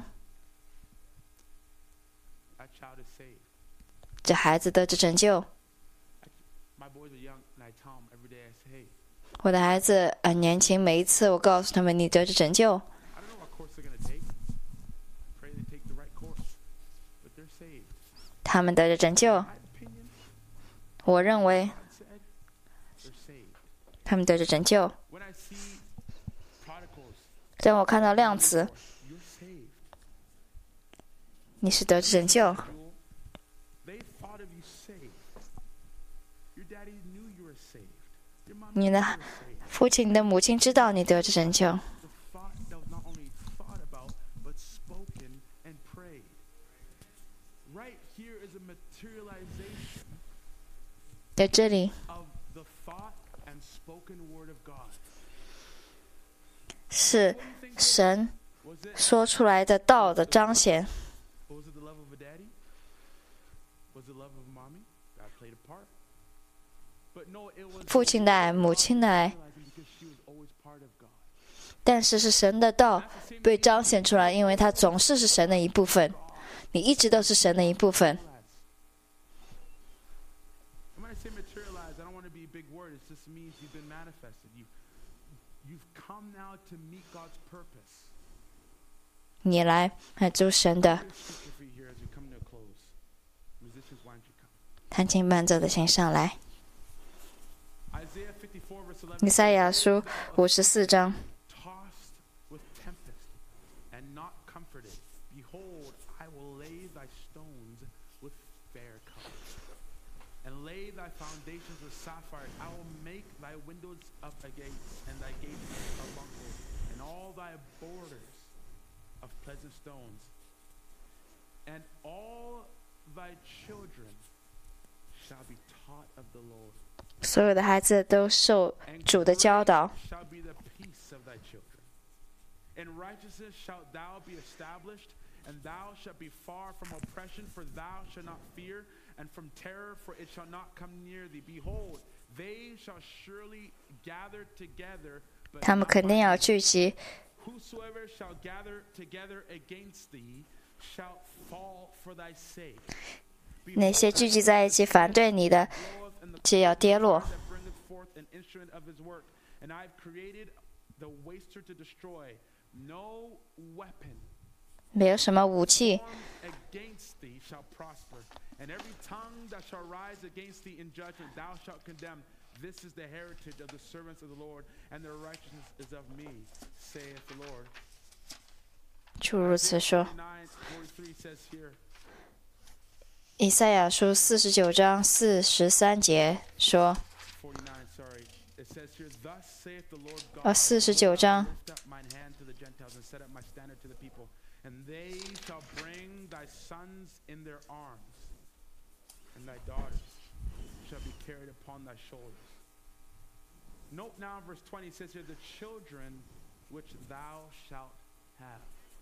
That child is saved. 这孩子得着拯救。 My boys are young, and I tell them every day, I say, hey, 我的孩子很年轻，每一次我告诉他们，你得着拯救。 I don't know what course they're going to take. Pray they take the right course. But they're saved. 他们得着拯救。 My opinion, 我认为 God said, they're saved. 他们得着拯救。 When I see prodigals, 当我看到量词， you're saved. 你是得着拯救。 Jewel, they thought of you saved. Your daddy knew you were saved. Your mom 你 knew 的 you were saved. 父亲、你的母亲知道你得着拯救。 The thought that was not only thought about, but spoken and prayed. Right here is a materialization 在这里 of the thought and spoken word of God. 是 What do you think? 神 Was it, 说出来的道的彰显。 was it the love of a daddy? Was it the love of a mommy? God played a part. But no, it was 父亲的爱、母亲的爱， realizing because she was always part of God. 但是是神的道 That's the same 被彰显出来，因为它总是神的一部分。你一直都是神的一部分。 And when I say materialize, I don't want to be a big word. It just means you've been manifested. You've come now to meet God's purpose. 你来满足神的 Here's a scripture for you here as we come to a close. Musicians, why don't you come? 弹琴伴奏的请上来。 Isaiah 54 verse 11. 以赛亚书54章， Tossed with tempest and not comforted. Behold, I will lay thy stones with fair colors, and lay thy foundations with sapphire. I will make thy windows of agates, and thy gates of buckles, and all thy borders of pleasant stones. And all thy children shall be taught of the Lord. 所有的孩子都受 And 主的教导。 great shall be the peace of thy children. In righteousness shalt thou be established, and thou shalt be far from oppression, for thou shalt not fear, and from terror, for it shall not come near thee. Behold, they shall surely gather together, but 他们 not 肯定 by 要 me. 聚集， Whosoever shall gather together against thee shall fall for thy sake. 那些聚集在一起反对你的， Bloweth in the 就要跌落。 that bringeth forth an instrument of his work. And I have created the waster to destroy. No weapon 没有什么武器 formed against thee shall prosper. And every tongue that shall rise against thee in judgment thou shalt condemn. This is the heritage of the servants of the Lord, and their righteousness is of me, saith the Lord. 主如此说。 49:43 says here, 以赛亚书49章43节说， 49, sorry. It says here, Thus saith the Lord God, 49章 lift up mine hand to the Gentiles and set up my standard to the people. And they shall bring thy sons in their arms, and thy daughters shall be carried upon thy shoulders. Note now verse 20 says here, the children which thou shalt have.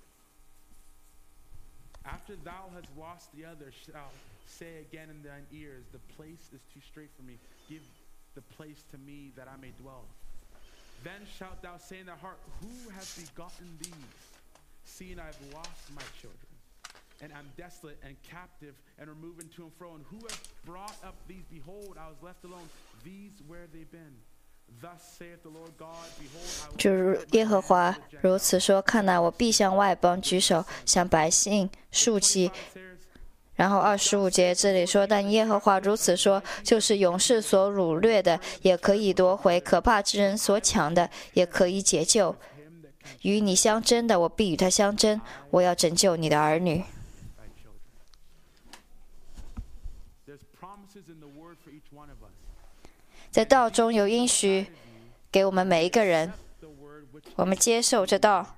After thou hast lost the other, shall say again in thine ears, the place is too straight for me. Give the place to me that I may dwell. Then shalt thou say in thy heart, who hath begotten these? Seeing I have lost my children, and am desolate and captive, and are moving to and fro. And who hath brought up these? Behold, I was left alone. These where they been? Thus saith the Lord God, behold, I will 主耶和华如此说：看哪，我必向外邦举手，向百姓竖起。然后25节这里说，但耶和华如此说，就是勇士所掳掠的，也可以夺回；可怕之人所抢的，也可以解救。与你相争的，我必与他相争，我要拯救你的儿女。在道中有应许给我们每一个人，我们接受这道。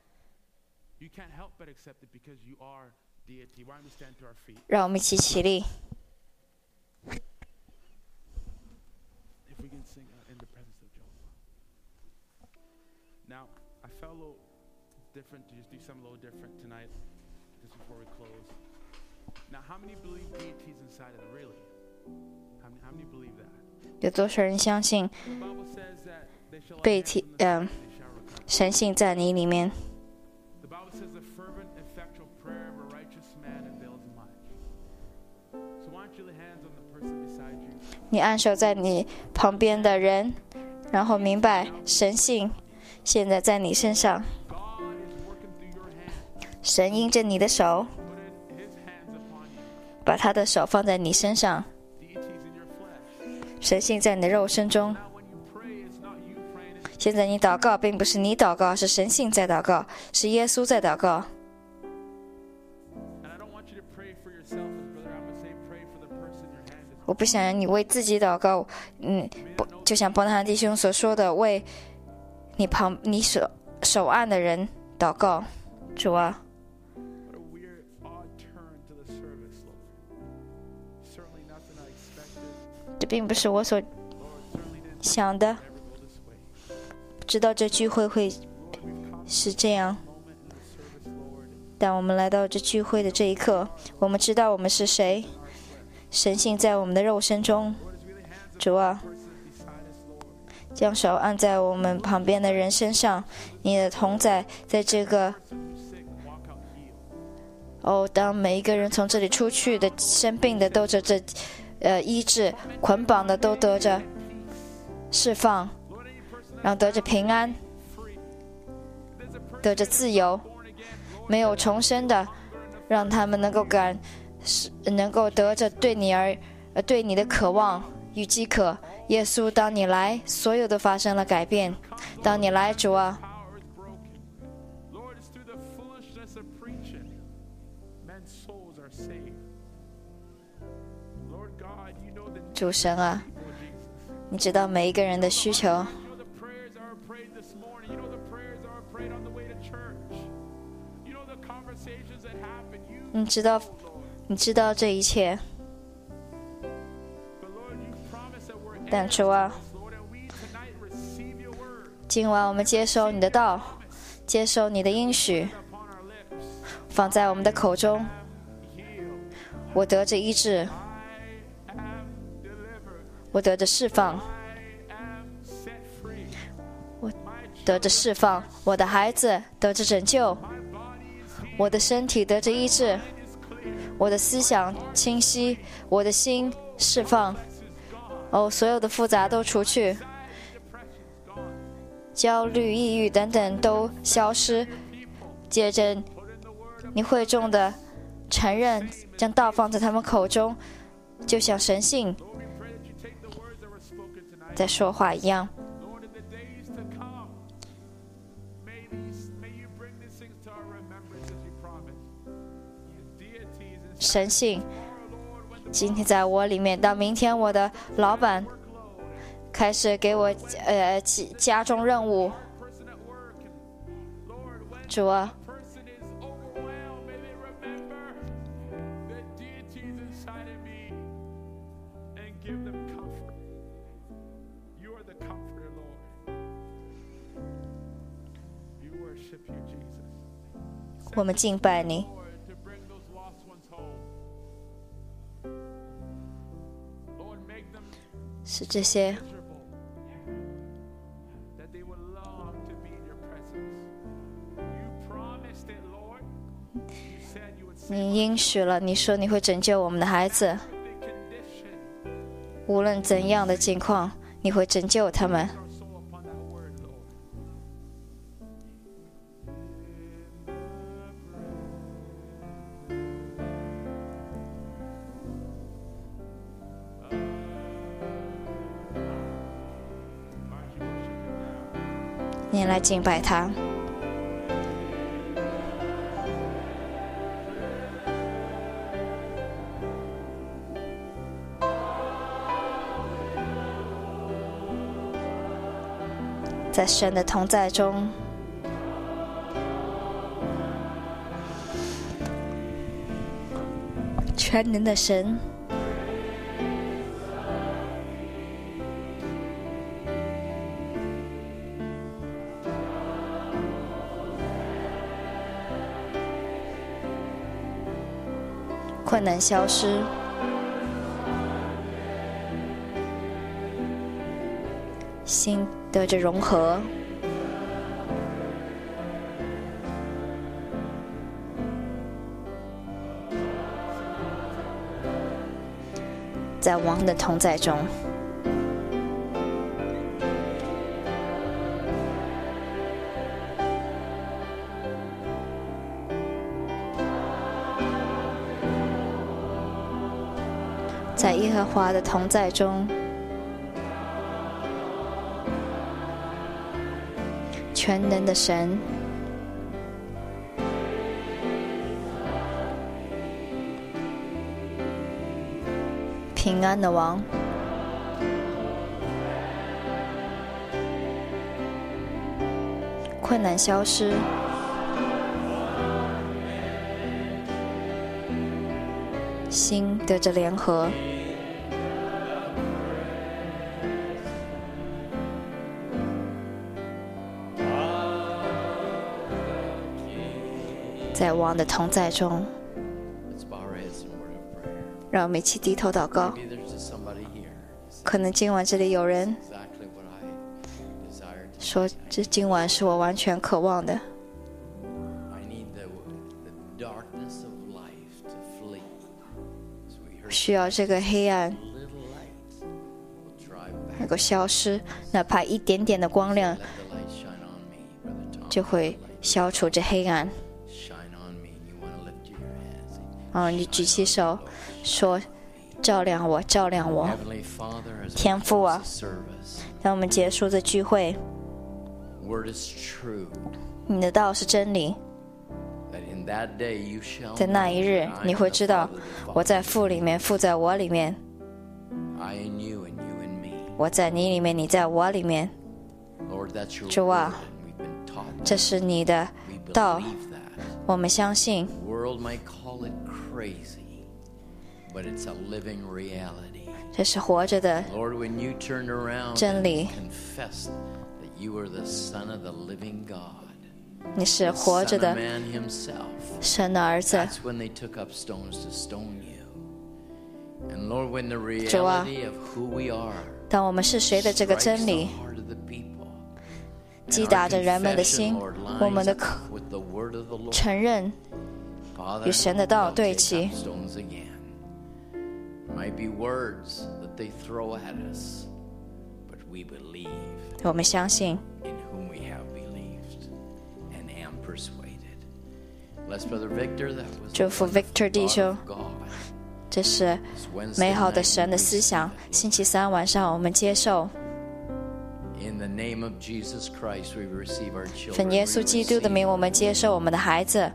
让我们一起起立。 Now, I felt a little different to just do something a little different tonight, just before we close. Now, how many believe deities inside of it? Really? How many believe that? 有多少人相信 The Bible says that they shall 被 advance in the spirit, they shall recover. 神性在你里面？ The Bible says the fervent, effectual prayer of a righteous man avails much. So why don't you lay hands on the person beside you? 你按手在你旁边的人，然后明白神性现在在你身上。 God is working through your hand, 神因着你的手， putting his hands upon you. 把他的手放在你身上。 Deities in your flesh. 神性在你的肉身中。 Now, when you pray, it's not you praying, it's 现在你祷告，并不是你祷告，是神性在祷告，是耶稣在祷告。 And I don't want you to pray for yourself, as brother Amos say, pray for the person your hand is. 我不想让你为自己祷告，不，就像伯纳汉弟兄所说的，为你手按的人祷告。主啊， What a weird, odd turn to the service, Lord. Certainly nothing I expected. 这并不是我所 Lord, certainly didn't 想的。 ever go this way. 不知道这聚会会 Lord, we've come 是这样， moment in the service, Lord. 但我们来到这聚会的这一刻，我们知道我们是谁。神性在我们的肉身中。 Lord, it's really hands up 主啊， person beside us, Lord. 将手按在我们旁边的人身上，你的同在在这个 Some who's sick, walk out healed. 哦，当每一个人从这里出去的生病的都得着医治，捆绑的都得着释放， Lord, any person 让得着平安， free. If there's a person 得着自由。 born again, Lord, 没有重生的，让他们能够得着对你的渴望与饥渴。耶稣，当你来，所有都发生了改变。当你来，主啊， power is broken. Lord, it's through the foolishness of preaching. Men's souls are saved. Lord God, you know the 主神啊， people, Jesus. 你知道每一个人的需求， You know the prayers that are prayed this morning. You know the prayers that are prayed on the way to church. You know the conversations that happen. You 你知道这一切。 But Lord, you promise that we're 但主啊， Lord, and we tonight receive your word 今晚我们接受你的道，接受你的应许， upon our lips. 放在我们的口中。 Healed. 我得着医治， I am delivered. 我得着释放， I am set free. 我 My 得着释放。我的孩子得着拯救， body is healed. 我的身体得着医治， Is clear. 我的思想清晰，我的心释放。 Is gone. 哦，所有的复杂都除去， Anxiety, depression's gone. 焦虑、抑郁等等都消失。 接着， Put in the word of 你会众的承认，将道放在他们口中，就像神性 Lord, we pray that you take the words that were spoken tonight. 在说话一样。 Lord, in the days to come, may you bring these things to our remembrance as you promised. The deities and 神性 tomorrow, Lord, when the 今天在我里面，到明天我的老板 workload, 开始给我加重任务。 person at work, and Lord, when 主啊， person is overwhelmed worship you, Jesus. 我们敬拜你， Lord, to bring those lost ones home. Lord, make them 使这些 miserable, that they would long to be in your presence. You promised it, Lord. You said you would save 你应许了，你说你会拯救我们的孩子， the condition. 无论怎样的境况，你会拯救他们。 Our soul upon that word, Lord. Aren't you worship him now? 你来敬拜他。在神的同在中，全能的神，困难消失，心得着融合，在王的同在中，在耶和华的同在中，全能的神，平安的王，困难消失，心得着联合，在王的同在中， Let's bow our heads in a word of prayer. 让我们一起低头祷告。 Maybe there's just somebody here. You say, 可能今晚这里有人 exactly what I desire to 说，这今晚是我完全渴望的。 I need the darkness of life to flee. So we heard 需要这个黑暗 little light will drive 能 back. 够消失，哪怕一点点的光亮 Let the light shine on me, Brother Tom. 就会消除这黑暗。 Shine on me. And you want to lift your hands. 你举起手，说：“照亮我，照亮我。 Heavenly Father, as we 天父啊， close the service, 当我们结束这聚会， word is true. 你的道是真理。 That in that day you shall 在那一日 know，that I 你 am 会 the 知道 Father, the 我在 Father 父里面，父在我里面， I in you and you in me. 我在你里面，你在我里面。 Lord, that's your 主 word, 啊， and we've been taught 这 that. 是你的 We 道， believe that. 我们相信。 The world might call it crazy, but it's a living reality. 这是活着的 Lord, when you turned around 真 and 理， confessed that you were the Son of the living God, 你是 the 活着 Son of 的 Man himself, 神的儿子。 that's when they took up stones to stone you. And Lord, when the 主啊， reality of who we are 当我们是谁的这个 strikes 真 the 理 heart of the people, 击 and our 打着人们的心 confession, Lord,， 我们的 lines up with the word of the Lord. 承认 Father, 与神的道 they'll 对 take 齐 up stones again. Might be words that they throw at us, but we believe 我们相信， in whom we have believed and am persuaded. Bless Brother Victor, that was 祝福 a wonderful Victor 弟 thought 兄 of God. 这是 This Wednesday 美好的 night 神的 we 思想 receive。it. 星期三晚上我们接受， In the name of Jesus Christ, we receive our children. 奉耶 We 稣基督的 receive 名，我们接受我们的孩子。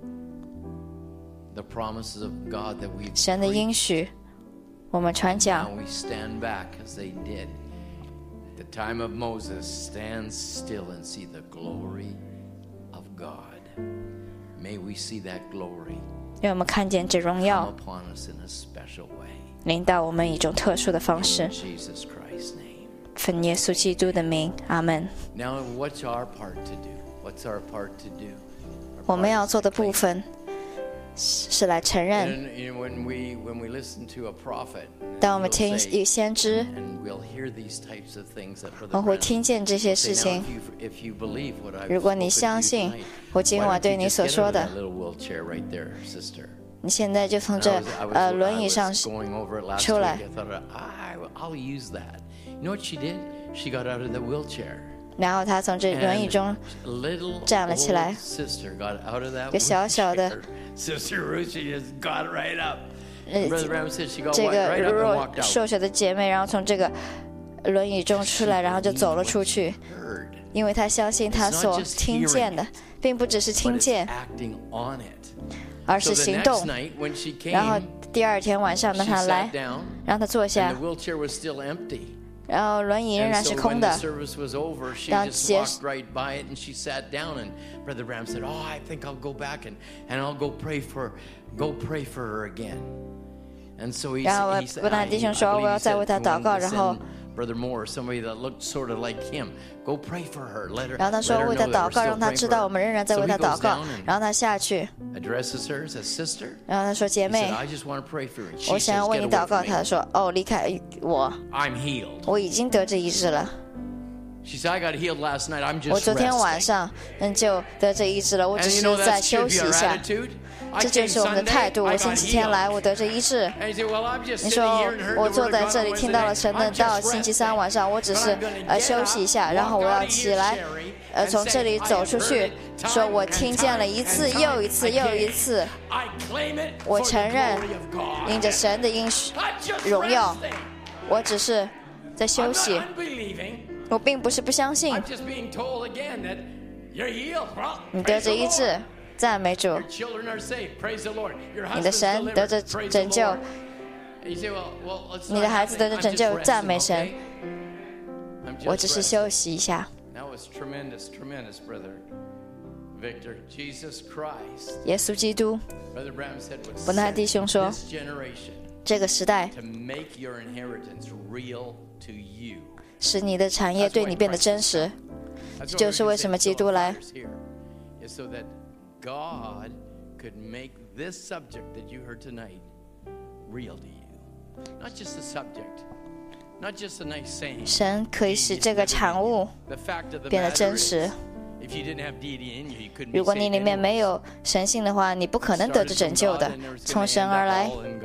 the promises of God that we've 神的应 preached. 许，我们传 Now 讲。 we stand back as they did. At the time of Moses, stand still and see the glory of God. May we see that glory 让我们看见这荣 come 耀 upon us in a special way. 临到我们以一种特殊的方 In 式。 Jesus Christ's name. 奉耶稣基督的名，阿门。 Now, what's our part to do? What's our part to do? 我们要做的部分是来承认。 And when we listen to a prophet, 当我们听 he'll say, 先知， and we'll hear these types of things that 我 Brother 会 Branham 听见这些事 say, 情 now,。if you believe what I've 如果你 spoken to you 相信 tonight, 我今 why 晚 don't 对 you 你 just 所 get 说 out of 的， that little wheelchair right there, sister? 你现在就从 And 这 I 轮椅上 was going over it last 出 week. 来 I thought, I'll use that. You know what she did? She got out of the wheelchair. 然后他从这轮椅 And 中 little 站了起来。 old sister got out of that 一个小小的 wheelchair. Sister Ruth, she just got right up. 呃 Brother Branham said she got 这个 right up and 弱 walked out. 瘦小的姐妹，然后从这个轮椅中出来，然后就走了出去， Heard, 因为她相信她所听见的，并不只是 but 听 it's 见， acting on it. 而 So 是 the 行 next 动。 night when she 然后 came, 第二天晚上 she 呢，她 sat 来， down 让她坐 and 下 the，wheelchair was still empty. 然后轮椅仍 And 然 so 是 when 空 the 的。 service was over, she 当 just 结 walked right by it and she sat down. And Brother Branham said, "Oh, I think I'll go back and I'll go pray for her again." And so he 然后 said, 布兰弟兄说，我要再为她祷告，然后 Brother Moore, somebody that looked sort of like him, go pray for her. Let her. 然后他说 let her 为他 know that 祷 we're 告， still 让他 praying 知 for 道 her. 我们仍然在 So 为 he 他 goes 祷告 down。and 然后他下去， addresses her as sister. 然后他说：“姐 He 妹 said, "I just want to pray for her." 我 She 想要 says, 为 "Get 你 away 祷告。” from 他 me. 说：“哦，离开我， I'm healed." 我已经得这医治了。 She said, "I got healed last night. I'm 我 just 昨天晚 resting." 上就得这医治了，我只 And you 是 know 在 that 休 should 息 be 一 our 下。 attitude. I 这就 came 是我们的 Sunday, 态度。 I 我 got 星期天 healed. 来，我得这医治。 And you say, "Well, I'm just 你 sitting 说 here and heard 我 the 坐 word 在 of 这 God 里 on 听到了 Wednesday 神 night. 的 I'm 道， just 星期三 resting. 晚上我只 But 是 I'm gonna get 休息一下， up, 然后 walk 我 out 要 of 起 here, 来， Sherry, 从 and 这里 say, 走 "I 出 have 去 heard it 说 time 我 and 听见了 time 一次 and 又 time 一次又一 again. 次， I claim it 我 for the 承认 glory of God. 因着神的应许 I'm just 荣耀， resting. 我只是在 I'm 休 not 息， unbelieving. 我并不是不相信 I'm。just being told again that you're healed. Well, 你得 praise 着 the 医治 Lord.， 赞美主， Your children are saved. Praise the Lord. Your 你的 husband's 神得 delivered. 着 Praise the 拯救， Lord. And you say, well, it's 你 not 的孩子得 happening. 着 I'm 拯 just 救， resting, 赞美神 okay?。I'm 我 just 只是 resting. 休息一下。 That was tremendous, tremendous, brother Victor. Jesus Christ. 耶稣基督， Brother Branham said, "Would 伯纳 send 弟兄说 this generation 这个时代 to make your inheritance real to you." 使你的产业对你变得真实。 That's 这 why 就是 we 为 say 什么基督来， Philosophers here, is so that God could make this subject that you heard tonight real to you. Not just a subject, not just a nice saying. 神可以使这个产物 The fact of the 变得 matter 真 is, 实。 if you didn't have deity in you, you couldn't be 如果你 saved 里面 anyway. 没有神性的话，你不可能得着拯救的。从神而来，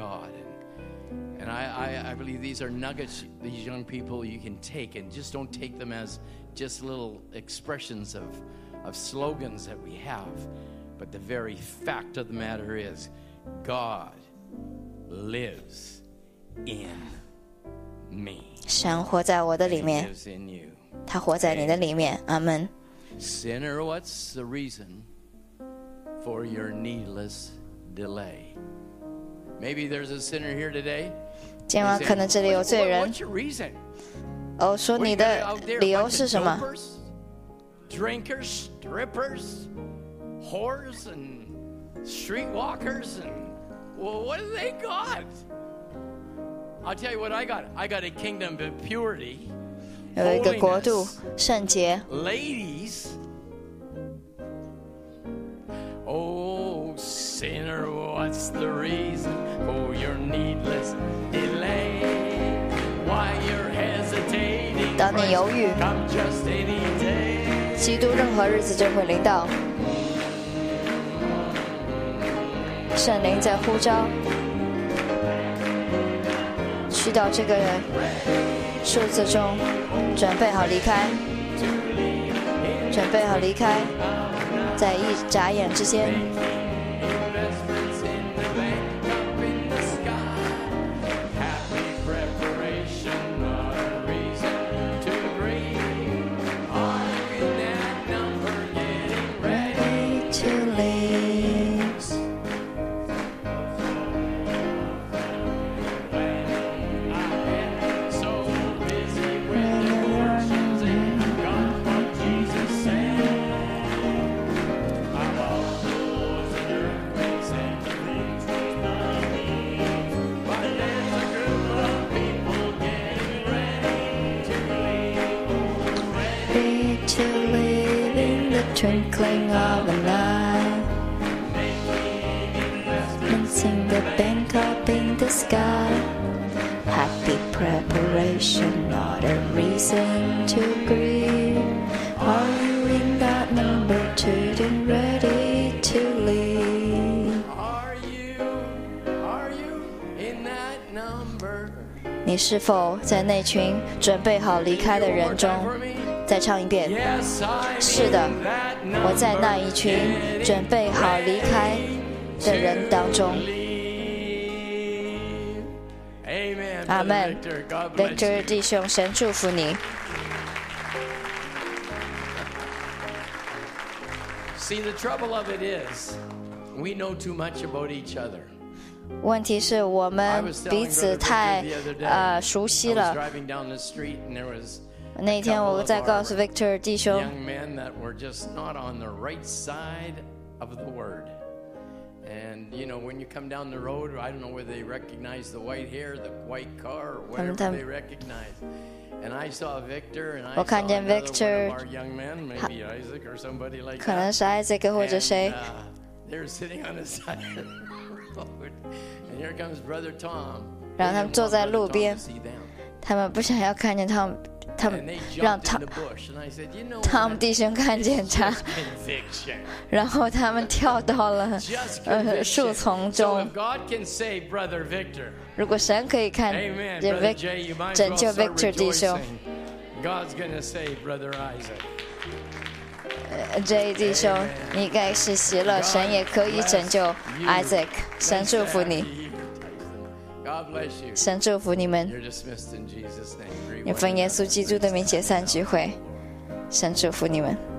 And I believe these are nuggets these young people you can take, and just don't take them as just little expressions of slogans that we have. But the very fact of the matter is, God lives in me. 神活在我的里 He 面， lives in you. 他活在你的里面。阿门。 Sinner, what's the reason for your needless delay? Maybe there's a sinner here today. 今晚可能这里有罪人 What's your reason? 哦，说 What, 你 you got 的 out there a 理由 bunch 是 of 什么？ dopers, drinkers, strippers, whores, and streetwalkers, and well, what do they got? I'll tell you what I got. I got a kingdom of purity, 有一个国度 holiness, 圣洁。 ladies. Oh, sinner, what's the reason for your needless delay? Why you're hesitating? 当你犹豫， Come just any day. 基督任何日子就会临到。圣灵在呼召，去到这个数字中，准备好离开，准备好离开，在一眨眼之间， Investments in the bank up in the sky. Happy preparation, not a reason to grieve. Are you in that number getting ready? to leave. So busy with devotions and forgot what Jesus said about those twinkling of an eye. Dancing the bank up in the sky. Happy preparation, not a reason to grieve. Are you in that number, tooting ready to leave? Are you in that number? 你是否在那群准备好离开的人中？再唱一遍。 Yes, I'm 是的， in that number. 我在那一群准备好离开的人当中。 Amen. 阿 Brother 门 Victor, God bless you. Victor 弟兄，神祝福你。 See, the trouble of it is, we know too much about each other. 问题是我 I 们 was 彼 telling 此 Brother 太 Victor the other day, 熟悉 I was 了。 driving down the street and there was 那天我在告诉 Victor 弟兄， young men that were just not on the right side of the word. And you know, when you come down the road, I don't know whether they recognize the white hair, the white car, or whatever they recognize. And I saw Victor, and I 我 saw 看见 another Victor one of our young men, maybe Isaac or somebody like 可能 that. 是 Isaac 或者谁 And,，they were sitting on the side of the road. And here comes Brother Tom. 然后他们坐在路边 They didn't want Brother Tom to see them. 他们不想要看见他们 And they 让 jumped in the bush. And I said, you know 他们弟兄看见他， just conviction. 然后他们跳到了 Just 树 conviction. 丛 So 中 if。God can save Brother Victor, 如果神可以看 Amen. 见 Brother Jay, you might as 拯 well 救 start Victor 弟兄 rejoicing. God's going to save Brother Isaac. ，J 弟兄，你应该是喜乐，神也可以拯救 Isaac。神祝福你， God bless you. 神祝福你们。 You're dismissed in Jesus' name. Greet 也 one 奉耶 another. 稣基督的名解散聚会，神祝福你们。